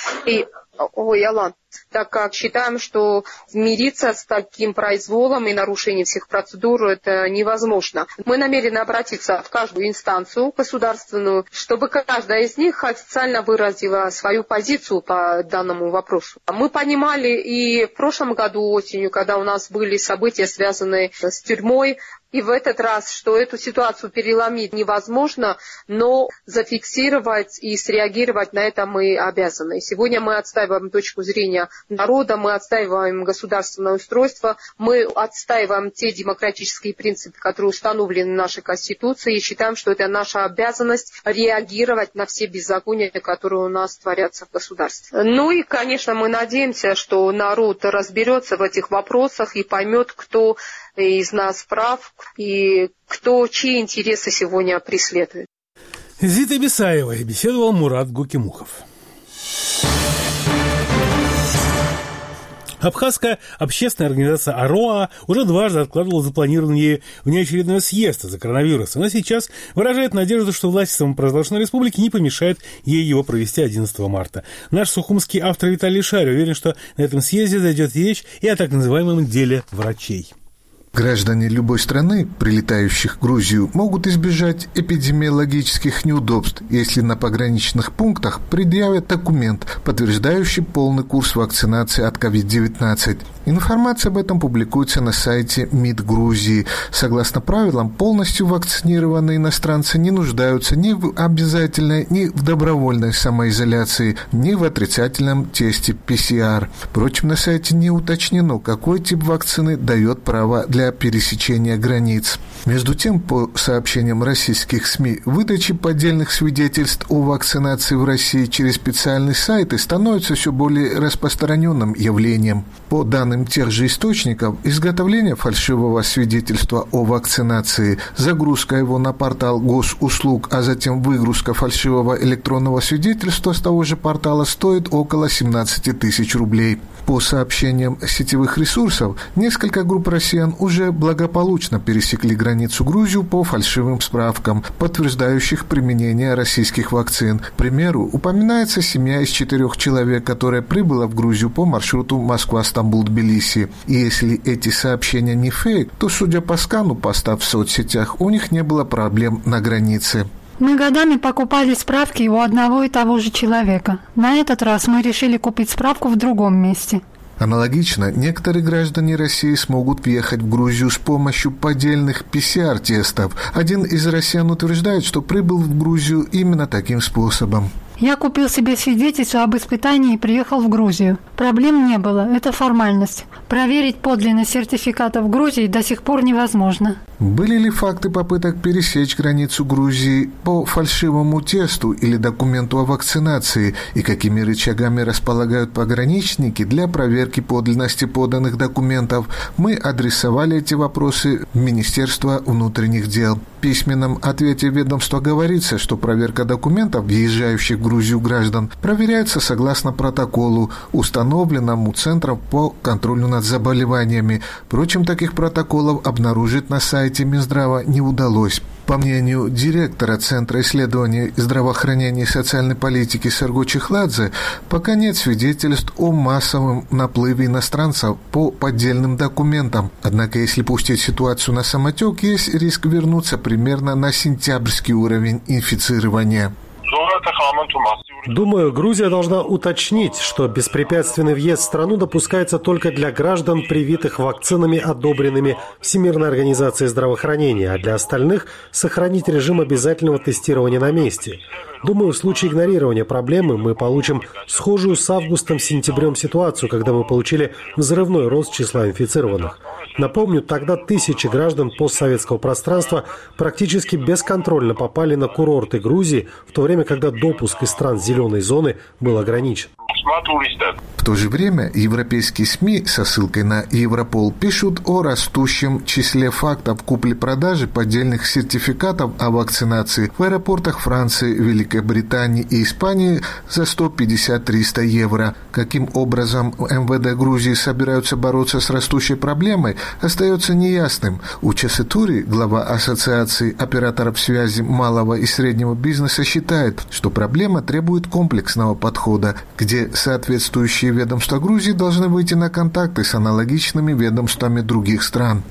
Так как считаем, что мириться с таким произволом и нарушением всех процедур это невозможно. Мы намерены обратиться в каждую инстанцию государственную, чтобы каждая из них официально выразила свою позицию по данному вопросу. Мы понимали и в прошлом году осенью, когда у нас были события, связанные с тюрьмой, и в этот раз, что эту ситуацию переломить невозможно, но зафиксировать и среагировать на это мы обязаны. Сегодня мы отстаиваем точку зрения народа, мы отстаиваем государственное устройство, мы отстаиваем те демократические принципы, которые установлены в нашей Конституции, и считаем, что это наша обязанность реагировать на все беззакония, которые у нас творятся в государстве. Ну и, конечно, мы надеемся, что народ разберется в этих вопросах и поймет, кто из нас прав и кто чьи интересы сегодня преследует. С Зитой Бесаевой беседовал Мурат Гукимухов. Абхазская общественная организация АРОА уже дважды откладывала запланированный ею внеочередной съезд из-за коронавируса, но сейчас выражает надежду, что власти самопровозглашенной республики не помешают ей его провести 11 марта. Наш сухумский автор Виталий Шарь уверен, что на этом съезде зайдет речь и о так называемом деле врачей. Граждане любой страны, прилетающих в Грузию, могут избежать эпидемиологических неудобств, если на пограничных пунктах предъявят документ, подтверждающий полный курс вакцинации от COVID-19. Информация об этом публикуется на сайте МИД Грузии. Согласно правилам, полностью вакцинированные иностранцы не нуждаются ни в обязательной, ни в добровольной самоизоляции, ни в отрицательном тесте ПЦР. Впрочем, на сайте не уточнено, какой тип вакцины дает право для пересечения границ. Между тем, по сообщениям российских СМИ, выдача поддельных свидетельств о вакцинации в России через специальные сайты становится все более распространенным явлением. По данным тех же источников, изготовление фальшивого свидетельства о вакцинации, загрузка его на портал госуслуг, а затем выгрузка фальшивого электронного свидетельства с того же портала стоит около 17 тысяч рублей. По сообщениям сетевых ресурсов, несколько групп россиян уже благополучно пересекли границу Грузию по фальшивым справкам, подтверждающих применение российских вакцин. К примеру, упоминается семья из 4 человек, которая прибыла в Грузию по маршруту Москва-Стамбул-Тбилиси. И если эти сообщения не фейк, то, судя по скану поста в соцсетях, у них не было проблем на границе. Мы годами покупали справки у одного и того же человека. На этот раз мы решили купить справку в другом месте. Аналогично, некоторые граждане России смогут въехать в Грузию с помощью поддельных ПЦР-тестов. Один из россиян утверждает, что прибыл в Грузию именно таким способом. Я купил себе свидетельство об испытании и приехал в Грузию. Проблем не было, это формальность. Проверить подлинность сертификата в Грузии до сих пор невозможно. Были ли факты попыток пересечь границу Грузии по фальшивому тесту или документу о вакцинации, и какими рычагами располагают пограничники для проверки подлинности поданных документов? Мы адресовали эти вопросы в Министерство внутренних дел. письменном ответе ведомства говорится, что проверка документов, въезжающих в Грузию граждан, проверяется согласно протоколу, установленному Центром по контролю над заболеваниями. Впрочем, таких протоколов обнаружить на сайте Минздрава не удалось. По мнению директора Центра исследований здравоохранения и социальной политики Серго Чехладзе, пока нет свидетельств о массовом наплыве иностранцев по поддельным документам. Однако, если пустить ситуацию на самотек, есть риск вернуться примерно на сентябрьский уровень инфицирования. Думаю, Грузия должна уточнить, что беспрепятственный въезд в страну допускается только для граждан, привитых вакцинами, одобренными Всемирной организацией здравоохранения, а для остальных сохранить режим обязательного тестирования на месте. Думаю, в случае игнорирования проблемы мы получим схожую с августом-сентябрем ситуацию, когда мы получили взрывной рост числа инфицированных. Напомню, тогда тысячи граждан постсоветского пространства практически бесконтрольно попали на курорты Грузии, в то время, когда допуск из стран зеленой зоны был ограничен. В то же время европейские СМИ со ссылкой на Европол пишут о растущем числе фактов купли-продажи поддельных сертификатов о вакцинации в аэропортах Франции, Великобритании и Испании за 150-300 евро. Каким образом МВД Грузии собираются бороться с растущей проблемой, остается неясным. Уча Тури, глава Ассоциации операторов связи малого и среднего бизнеса, считает, что проблема требует комплексного подхода, где соответствующие ведомства Грузии должны выйти на контакты с аналогичными ведомствами других стран.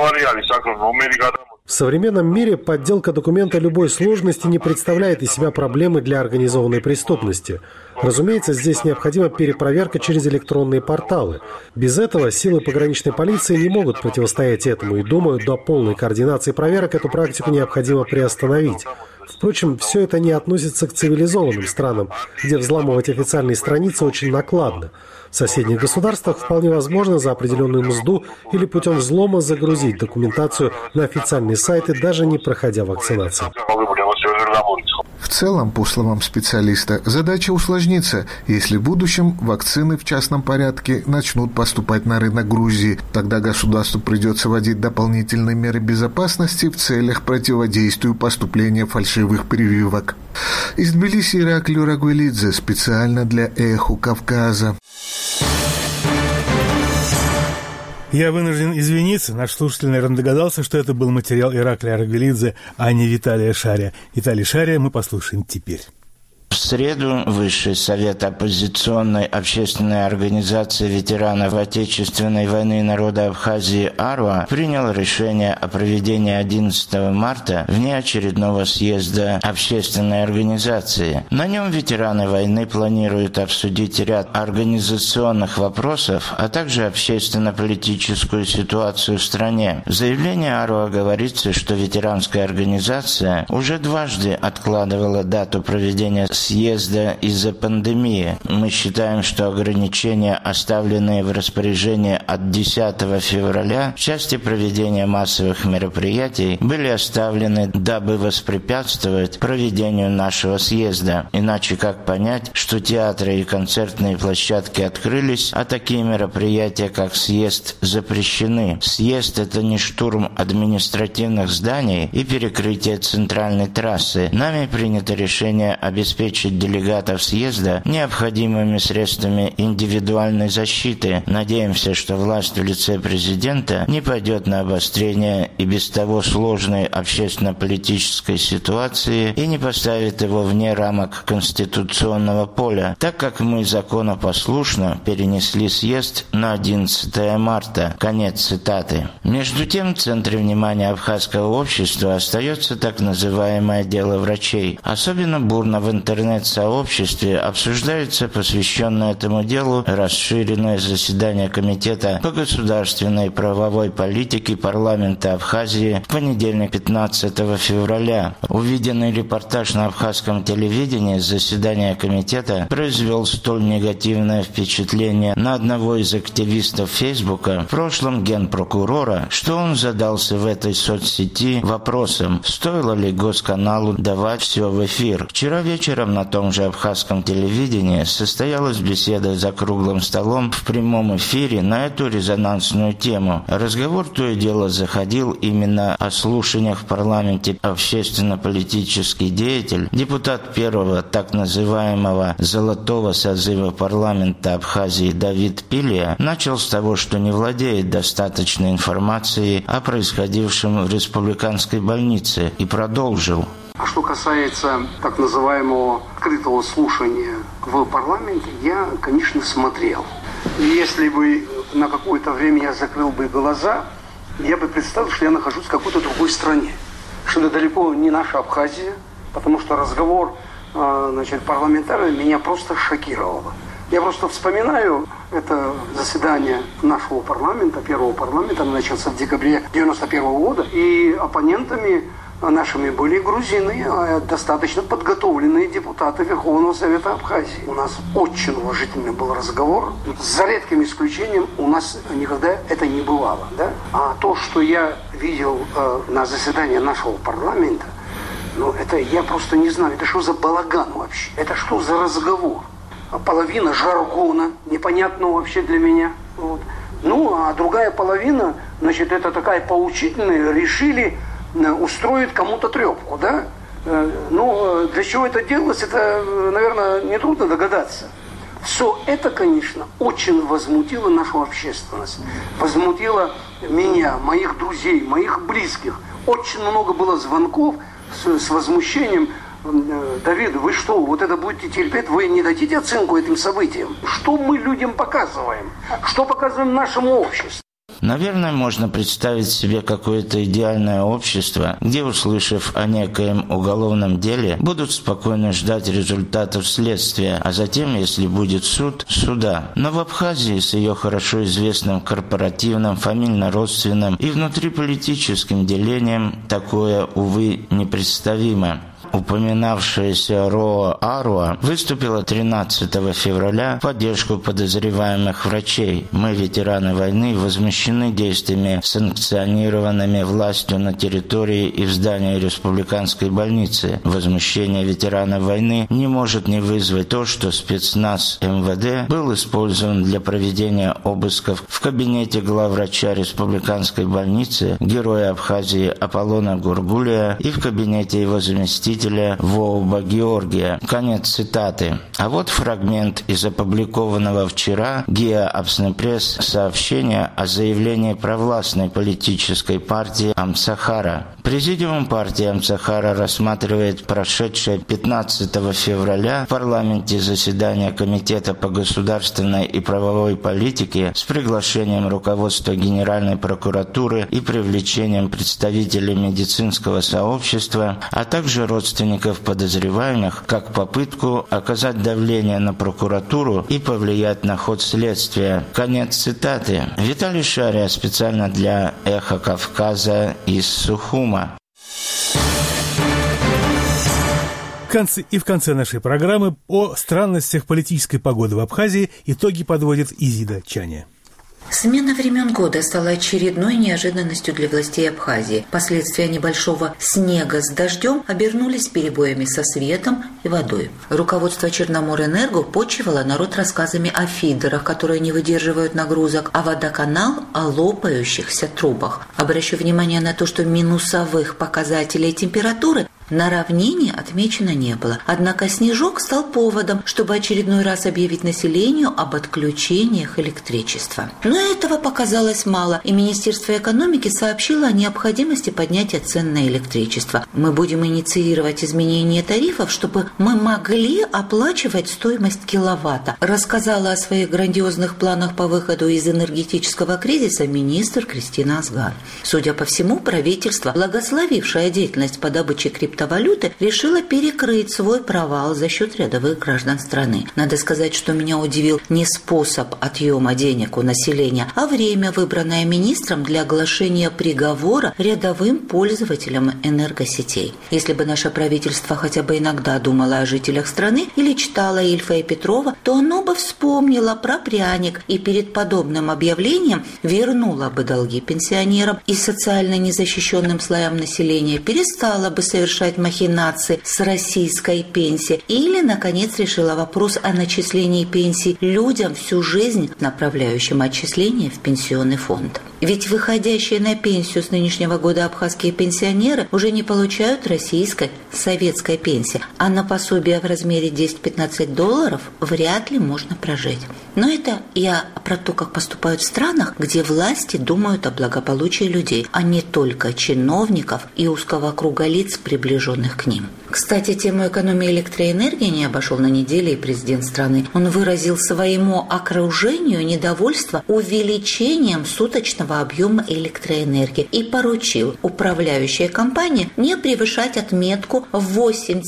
В современном мире подделка документа любой сложности не представляет из себя проблемы для организованной преступности. Разумеется, здесь необходима перепроверка через электронные порталы. Без этого силы пограничной полиции не могут противостоять этому, и, думаю, до полной координации проверок эту практику необходимо приостановить. Впрочем, все это не относится к цивилизованным странам, где взламывать официальные страницы очень накладно. В соседних государствах вполне возможно за определенную мзду или путем взлома загрузить документацию на официальные сайты, даже не проходя вакцинацию. В целом, по словам специалиста, задача усложнится, если в будущем вакцины в частном порядке начнут поступать на рынок Грузии. Тогда государству придется вводить дополнительные меры безопасности в целях противодействия поступлению фальшивых прививок. Из Тбилиси Ираклий Рагуэлидзе специально для «Эхо Кавказа». Я вынужден извиниться. Наш слушатель, наверное, догадался, что это был материал Ираклия Рагуэлидзе, а не Виталия Шария. Виталий Шария мы послушаем теперь. В среду Высший совет оппозиционной общественной организации ветеранов Отечественной войны народа Абхазии АРВА принял решение о проведении 11 марта внеочередного съезда общественной организации. На нем ветераны войны планируют обсудить ряд организационных вопросов, а также общественно-политическую ситуацию в стране. В заявлении АРВА говорится, что ветеранская организация уже дважды откладывала дату проведения съезда из-за пандемии. Мы считаем, что ограничения, оставленные в распоряжении от 10 февраля в части проведения массовых мероприятий, были оставлены, дабы воспрепятствовать проведению нашего съезда. Иначе как понять, что театры и концертные площадки открылись, а такие мероприятия, как съезд, запрещены? Съезд – это не штурм административных зданий и перекрытие центральной трассы. Нами принято решение обеспечить делегатов съезда необходимыми средствами индивидуальной защиты. Надеемся, что власть в лице президента не пойдет на обострение и без того сложной общественно-политической ситуации и не поставит его вне рамок конституционного поля, так как мы законопослушно перенесли съезд на 11 марта. Конец цитаты. Между тем, в центре внимания абхазского общества остается так называемое дело врачей. Особенно бурно в интернет-сообществе обсуждается посвященное этому делу расширенное заседание Комитета по государственной и правовой политике парламента Абхазии в понедельник 15 февраля. Увиденный репортаж на абхазском телевидении заседания комитета произвел столь негативное впечатление на одного из активистов Фейсбука, в прошлом генпрокурора, что он задался в этой соцсети вопросом, стоило ли госканалу давать все в эфир. Вчера вечером на том же абхазском телевидении состоялась беседа за круглым столом в прямом эфире на эту резонансную тему. Разговор то и дело заходил именно о слушаниях в парламенте. Общественно-политический деятель, депутат первого так называемого «золотого созыва парламента Абхазии» Давид Пилия начал с того, что не владеет достаточной информацией о происходившем в республиканской больнице, и продолжил. А что касается так называемого открытого слушания в парламенте, я, конечно, смотрел. И если бы на какое-то время я закрыл бы глаза, я бы представил, что я нахожусь в какой-то другой стране. Что это далеко не наша Абхазия, потому что разговор парламентарный меня просто шокировал. Я просто вспоминаю это заседание нашего парламента, первого парламента, оно началось в декабре 1991 года, и оппонентами нашими были грузины, достаточно подготовленные депутаты Верховного Совета Абхазии. У нас очень уважительный был разговор. За редким исключением у нас никогда это не бывало. Да? А то, что я видел на заседании нашего парламента, это я просто не знаю, это что за балаган вообще? Это что за разговор? Половина жаргона, непонятного вообще для меня. Вот. А другая половина, это такая поучительная, решили устроить кому-то трепку, да? Для чего это делалось, это, наверное, нетрудно догадаться. Все это, конечно, очень возмутило нашу общественность. Возмутило меня, моих друзей, моих близких. Очень много было звонков с возмущением. Давид, вы что, вот это будете терпеть? Вы не дадите оценку этим событиям? Что мы людям показываем? Что показываем нашему обществу? Наверное, можно представить себе какое-то идеальное общество, где, услышав о некоем уголовном деле, будут спокойно ждать результатов следствия, а затем, если будет суд, суда. Но в Абхазии с ее хорошо известным корпоративным, фамильно-родственным и внутриполитическим делением такое, увы, непредставимо. Упоминавшаяся РОА Аруа выступила 13 февраля в поддержку подозреваемых врачей. Мы, ветераны войны, возмущены действиями, санкционированными властью на территории и в здании республиканской больницы. Возмущение ветеранов войны не может не вызвать то, что спецназ МВД был использован для проведения обысков в кабинете главврача республиканской больницы, героя Абхазии Аполлона Гургулия, и в кабинете его заместителя Воуба Георгия. Конец цитаты. А вот фрагмент из опубликованного вчера ГИА Апснепресс сообщения о заявлении провластной политической партии Амсахара. Президиум партии Амсахара рассматривает прошедшее 15 февраля в парламенте заседание Комитета по государственной и правовой политике с приглашением руководства Генеральной прокуратуры и привлечением представителей медицинского сообщества, а также родственников подозреваемых, как попытку оказать давление на прокуратуру и повлиять на ход следствия. Конец цитаты. Виталий Шария специально для «Эхо Кавказа» из Сухума. В конце нашей программы о странностях политической погоды в Абхазии итоги подводит Изида Чаня. Смена времен года стала очередной неожиданностью для властей Абхазии. Последствия небольшого снега с дождем обернулись перебоями со светом и водой. Руководство Черноморэнерго почивало народ рассказами о фидерах, которые не выдерживают нагрузок, а водоканал о лопающихся трубах. Обращу внимание на то, что минусовых показателей температуры на равнине отмечено не было. Однако снежок стал поводом, чтобы очередной раз объявить населению об отключениях электричества. Но этого показалось мало, и Министерство экономики сообщило о необходимости поднятия цен на электричество. Мы будем инициировать изменение тарифов, чтобы мы могли оплачивать стоимость киловатта, рассказала о своих грандиозных планах по выходу из энергетического кризиса министр Кристина Асгар. Судя по всему, правительство, благословившее деятельность по добыче криптовалюты, решила перекрыть свой провал за счет рядовых граждан страны. Надо сказать, что меня удивил не способ отъема денег у населения, а время, выбранное министром для оглашения приговора рядовым пользователям энергосетей. Если бы наше правительство хотя бы иногда думало о жителях страны или читало Ильфа и Петрова, то оно бы вспомнило про пряник и перед подобным объявлением вернуло бы долги пенсионерам и социально незащищенным слоям населения, перестало бы совершать решать махинации с российской пенсией, или, наконец, решила вопрос о начислении пенсий людям всю жизнь, направляющим отчисления в пенсионный фонд. Ведь выходящие на пенсию с нынешнего года абхазские пенсионеры уже не получают российской, советской пенсии, а на пособие в размере $10-15 вряд ли можно прожить. Но это я про то, как поступают в странах, где власти думают о благополучии людей, а не только чиновников и узкого круга лиц, приближенных к ним. Кстати, тему экономии электроэнергии не обошел на неделе и президент страны. Он выразил своему окружению недовольство увеличением суточного объема электроэнергии и поручил управляющей компании не превышать отметку в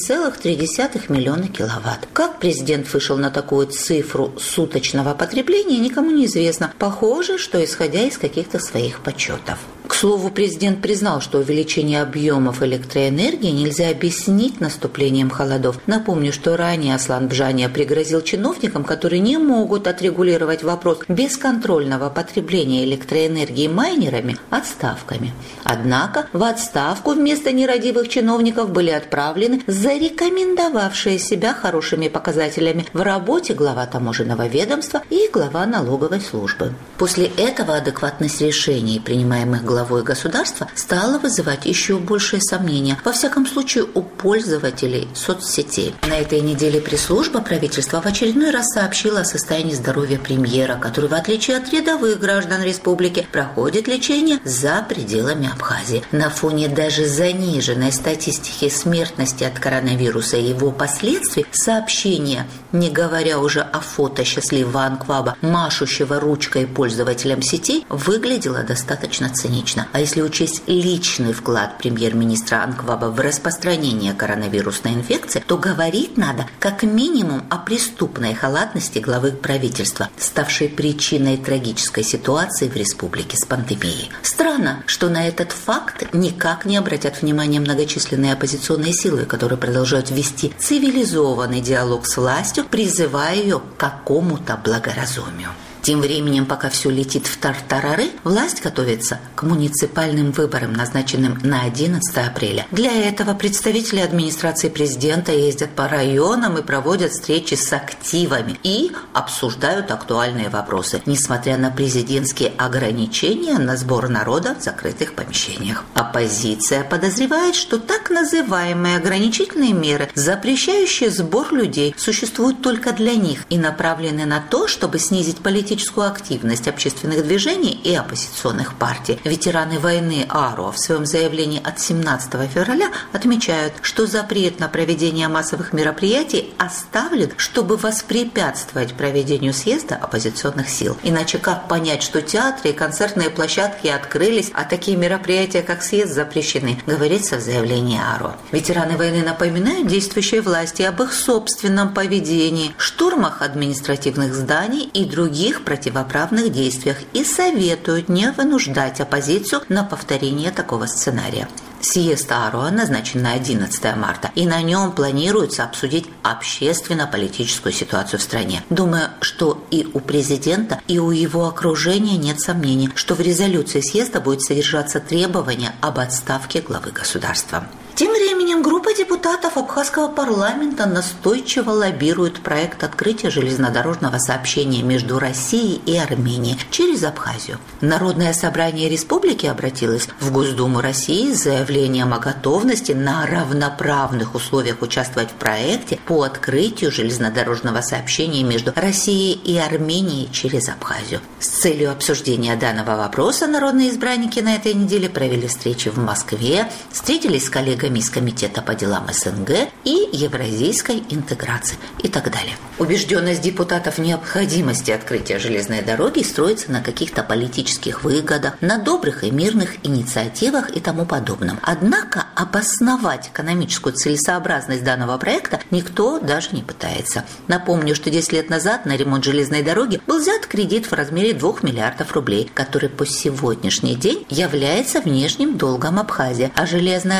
8,3 миллиона киловатт. Как президент вышел на такую цифру суточного потребления, никому не известно. Похоже, что исходя из каких-то своих подсчетов. К слову, президент признал, что увеличение объемов электроэнергии нельзя объяснить наступлением холодов. Напомню, что ранее Аслан Бжания пригрозил чиновникам, которые не могут отрегулировать вопрос бесконтрольного потребления электроэнергии майнерами, отставками. Однако в отставку вместо нерадивых чиновников были отправлены зарекомендовавшие себя хорошими показателями в работе глава таможенного ведомства и глава налоговой службы. После этого адекватность решений, принимаемых главой государства, стала вызывать еще большие сомнения, во всяком случае у пользователей соцсетей. На этой неделе пресс-служба правительства в очередной раз сообщила о состоянии здоровья премьера, который, в отличие от рядовых граждан республики, проходит лечение за пределами Абхазии. На фоне даже заниженной статистики смертности от коронавируса и его последствий, сообщение, не говоря уже о фото счастливого Анкваба, машущего ручкой пользователям сетей, выглядело достаточно цинично. А если учесть личный вклад премьер-министра Анкваба в распространение коронавирусной инфекции, то говорить надо как минимум о преступной халатности главы правительства, ставшей причиной трагической ситуации в республике с пандемией. Странно, что на этот факт никак не обратят внимание многочисленные оппозиционные силы, которые продолжают вести цивилизованный диалог с властью, призывая ее к какому-то благоразумию. Тем временем, пока все летит в тартарары, власть готовится к муниципальным выборам, назначенным на 11 апреля. Для этого представители администрации президента ездят по районам и проводят встречи с активами и обсуждают актуальные вопросы, несмотря на президентские ограничения на сбор народа в закрытых помещениях. Оппозиция подозревает, что так называемые ограничительные меры, запрещающие сбор людей, существуют только для них и направлены на то, чтобы снизить политическую активность общественных движений и оппозиционных партий. Ветераны войны АРО в своем заявлении от 17 февраля отмечают, что запрет на проведение массовых мероприятий оставлен, чтобы воспрепятствовать проведению съезда оппозиционных сил. Иначе как понять, что театры и концертные площадки открылись, а такие мероприятия, как съезд, запрещены, говорится в заявлении АРО. Ветераны войны напоминают действующей власти об их собственном поведении, штурмах административных зданий и других противоправных действиях и советуют не вынуждать оппозицию на повторение такого сценария. Съезд АРО назначен на 11 марта, и на нем планируется обсудить общественно-политическую ситуацию в стране. Думаю, что и у президента, и у его окружения нет сомнений, что в резолюции съезда будет содержаться требование об отставке главы государства. Тем временем группа депутатов абхазского парламента настойчиво лоббирует проект открытия железнодорожного сообщения между Россией и Арменией через Абхазию. Народное собрание республики обратилось в Госдуму России с заявлением о готовности на равноправных условиях участвовать в проекте по открытию железнодорожного сообщения между Россией и Арменией через Абхазию. С целью обсуждения данного вопроса народные избранники на этой неделе провели встречи в Москве, встретились с коллегами из Комитета по делам СНГ и евразийской интеграции и так далее. Убежденность депутатов в необходимости открытия железной дороги строится на каких-то политических выгодах, на добрых и мирных инициативах и тому подобном. Однако обосновать экономическую целесообразность данного проекта никто даже не пытается. Напомню, что 10 лет назад на ремонт железной дороги был взят кредит в размере 2 миллиардов рублей, который по сегодняшний день является внешним долгом Абхазии, а железная дорога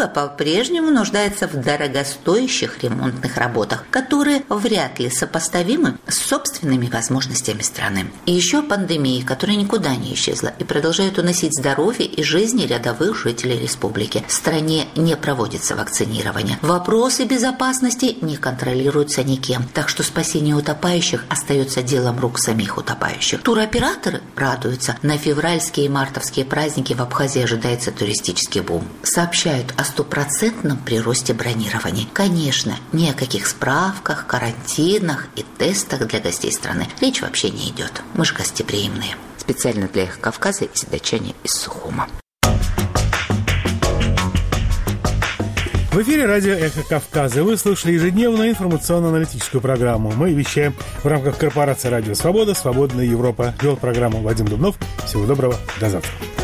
по-прежнему нуждается в дорогостоящих ремонтных работах, которые вряд ли сопоставимы с собственными возможностями страны. И еще пандемия, которая никуда не исчезла и продолжает уносить здоровье и жизни рядовых жителей республики. В стране не проводится вакцинирование. Вопросы безопасности не контролируются никем, так что спасение утопающих остается делом рук самих утопающих. Туроператоры радуются. На февральские и мартовские праздники в Абхазии ожидается туристический бум. Сообщают о 100% приросте бронирований. Конечно, ни о каких справках, карантинах и тестах для гостей страны речь вообще не идет. Мы же гостеприимные. Специально для «Эхо Кавказа» и дачане из Сухума. В эфире радио «Эхо Кавказа». Вы слушали ежедневную информационно-аналитическую программу. Мы вещаем в рамках корпорации «Радио Свобода», «Свободная Европа». Вел программу Вадим Дубнов. Всего доброго. До завтра.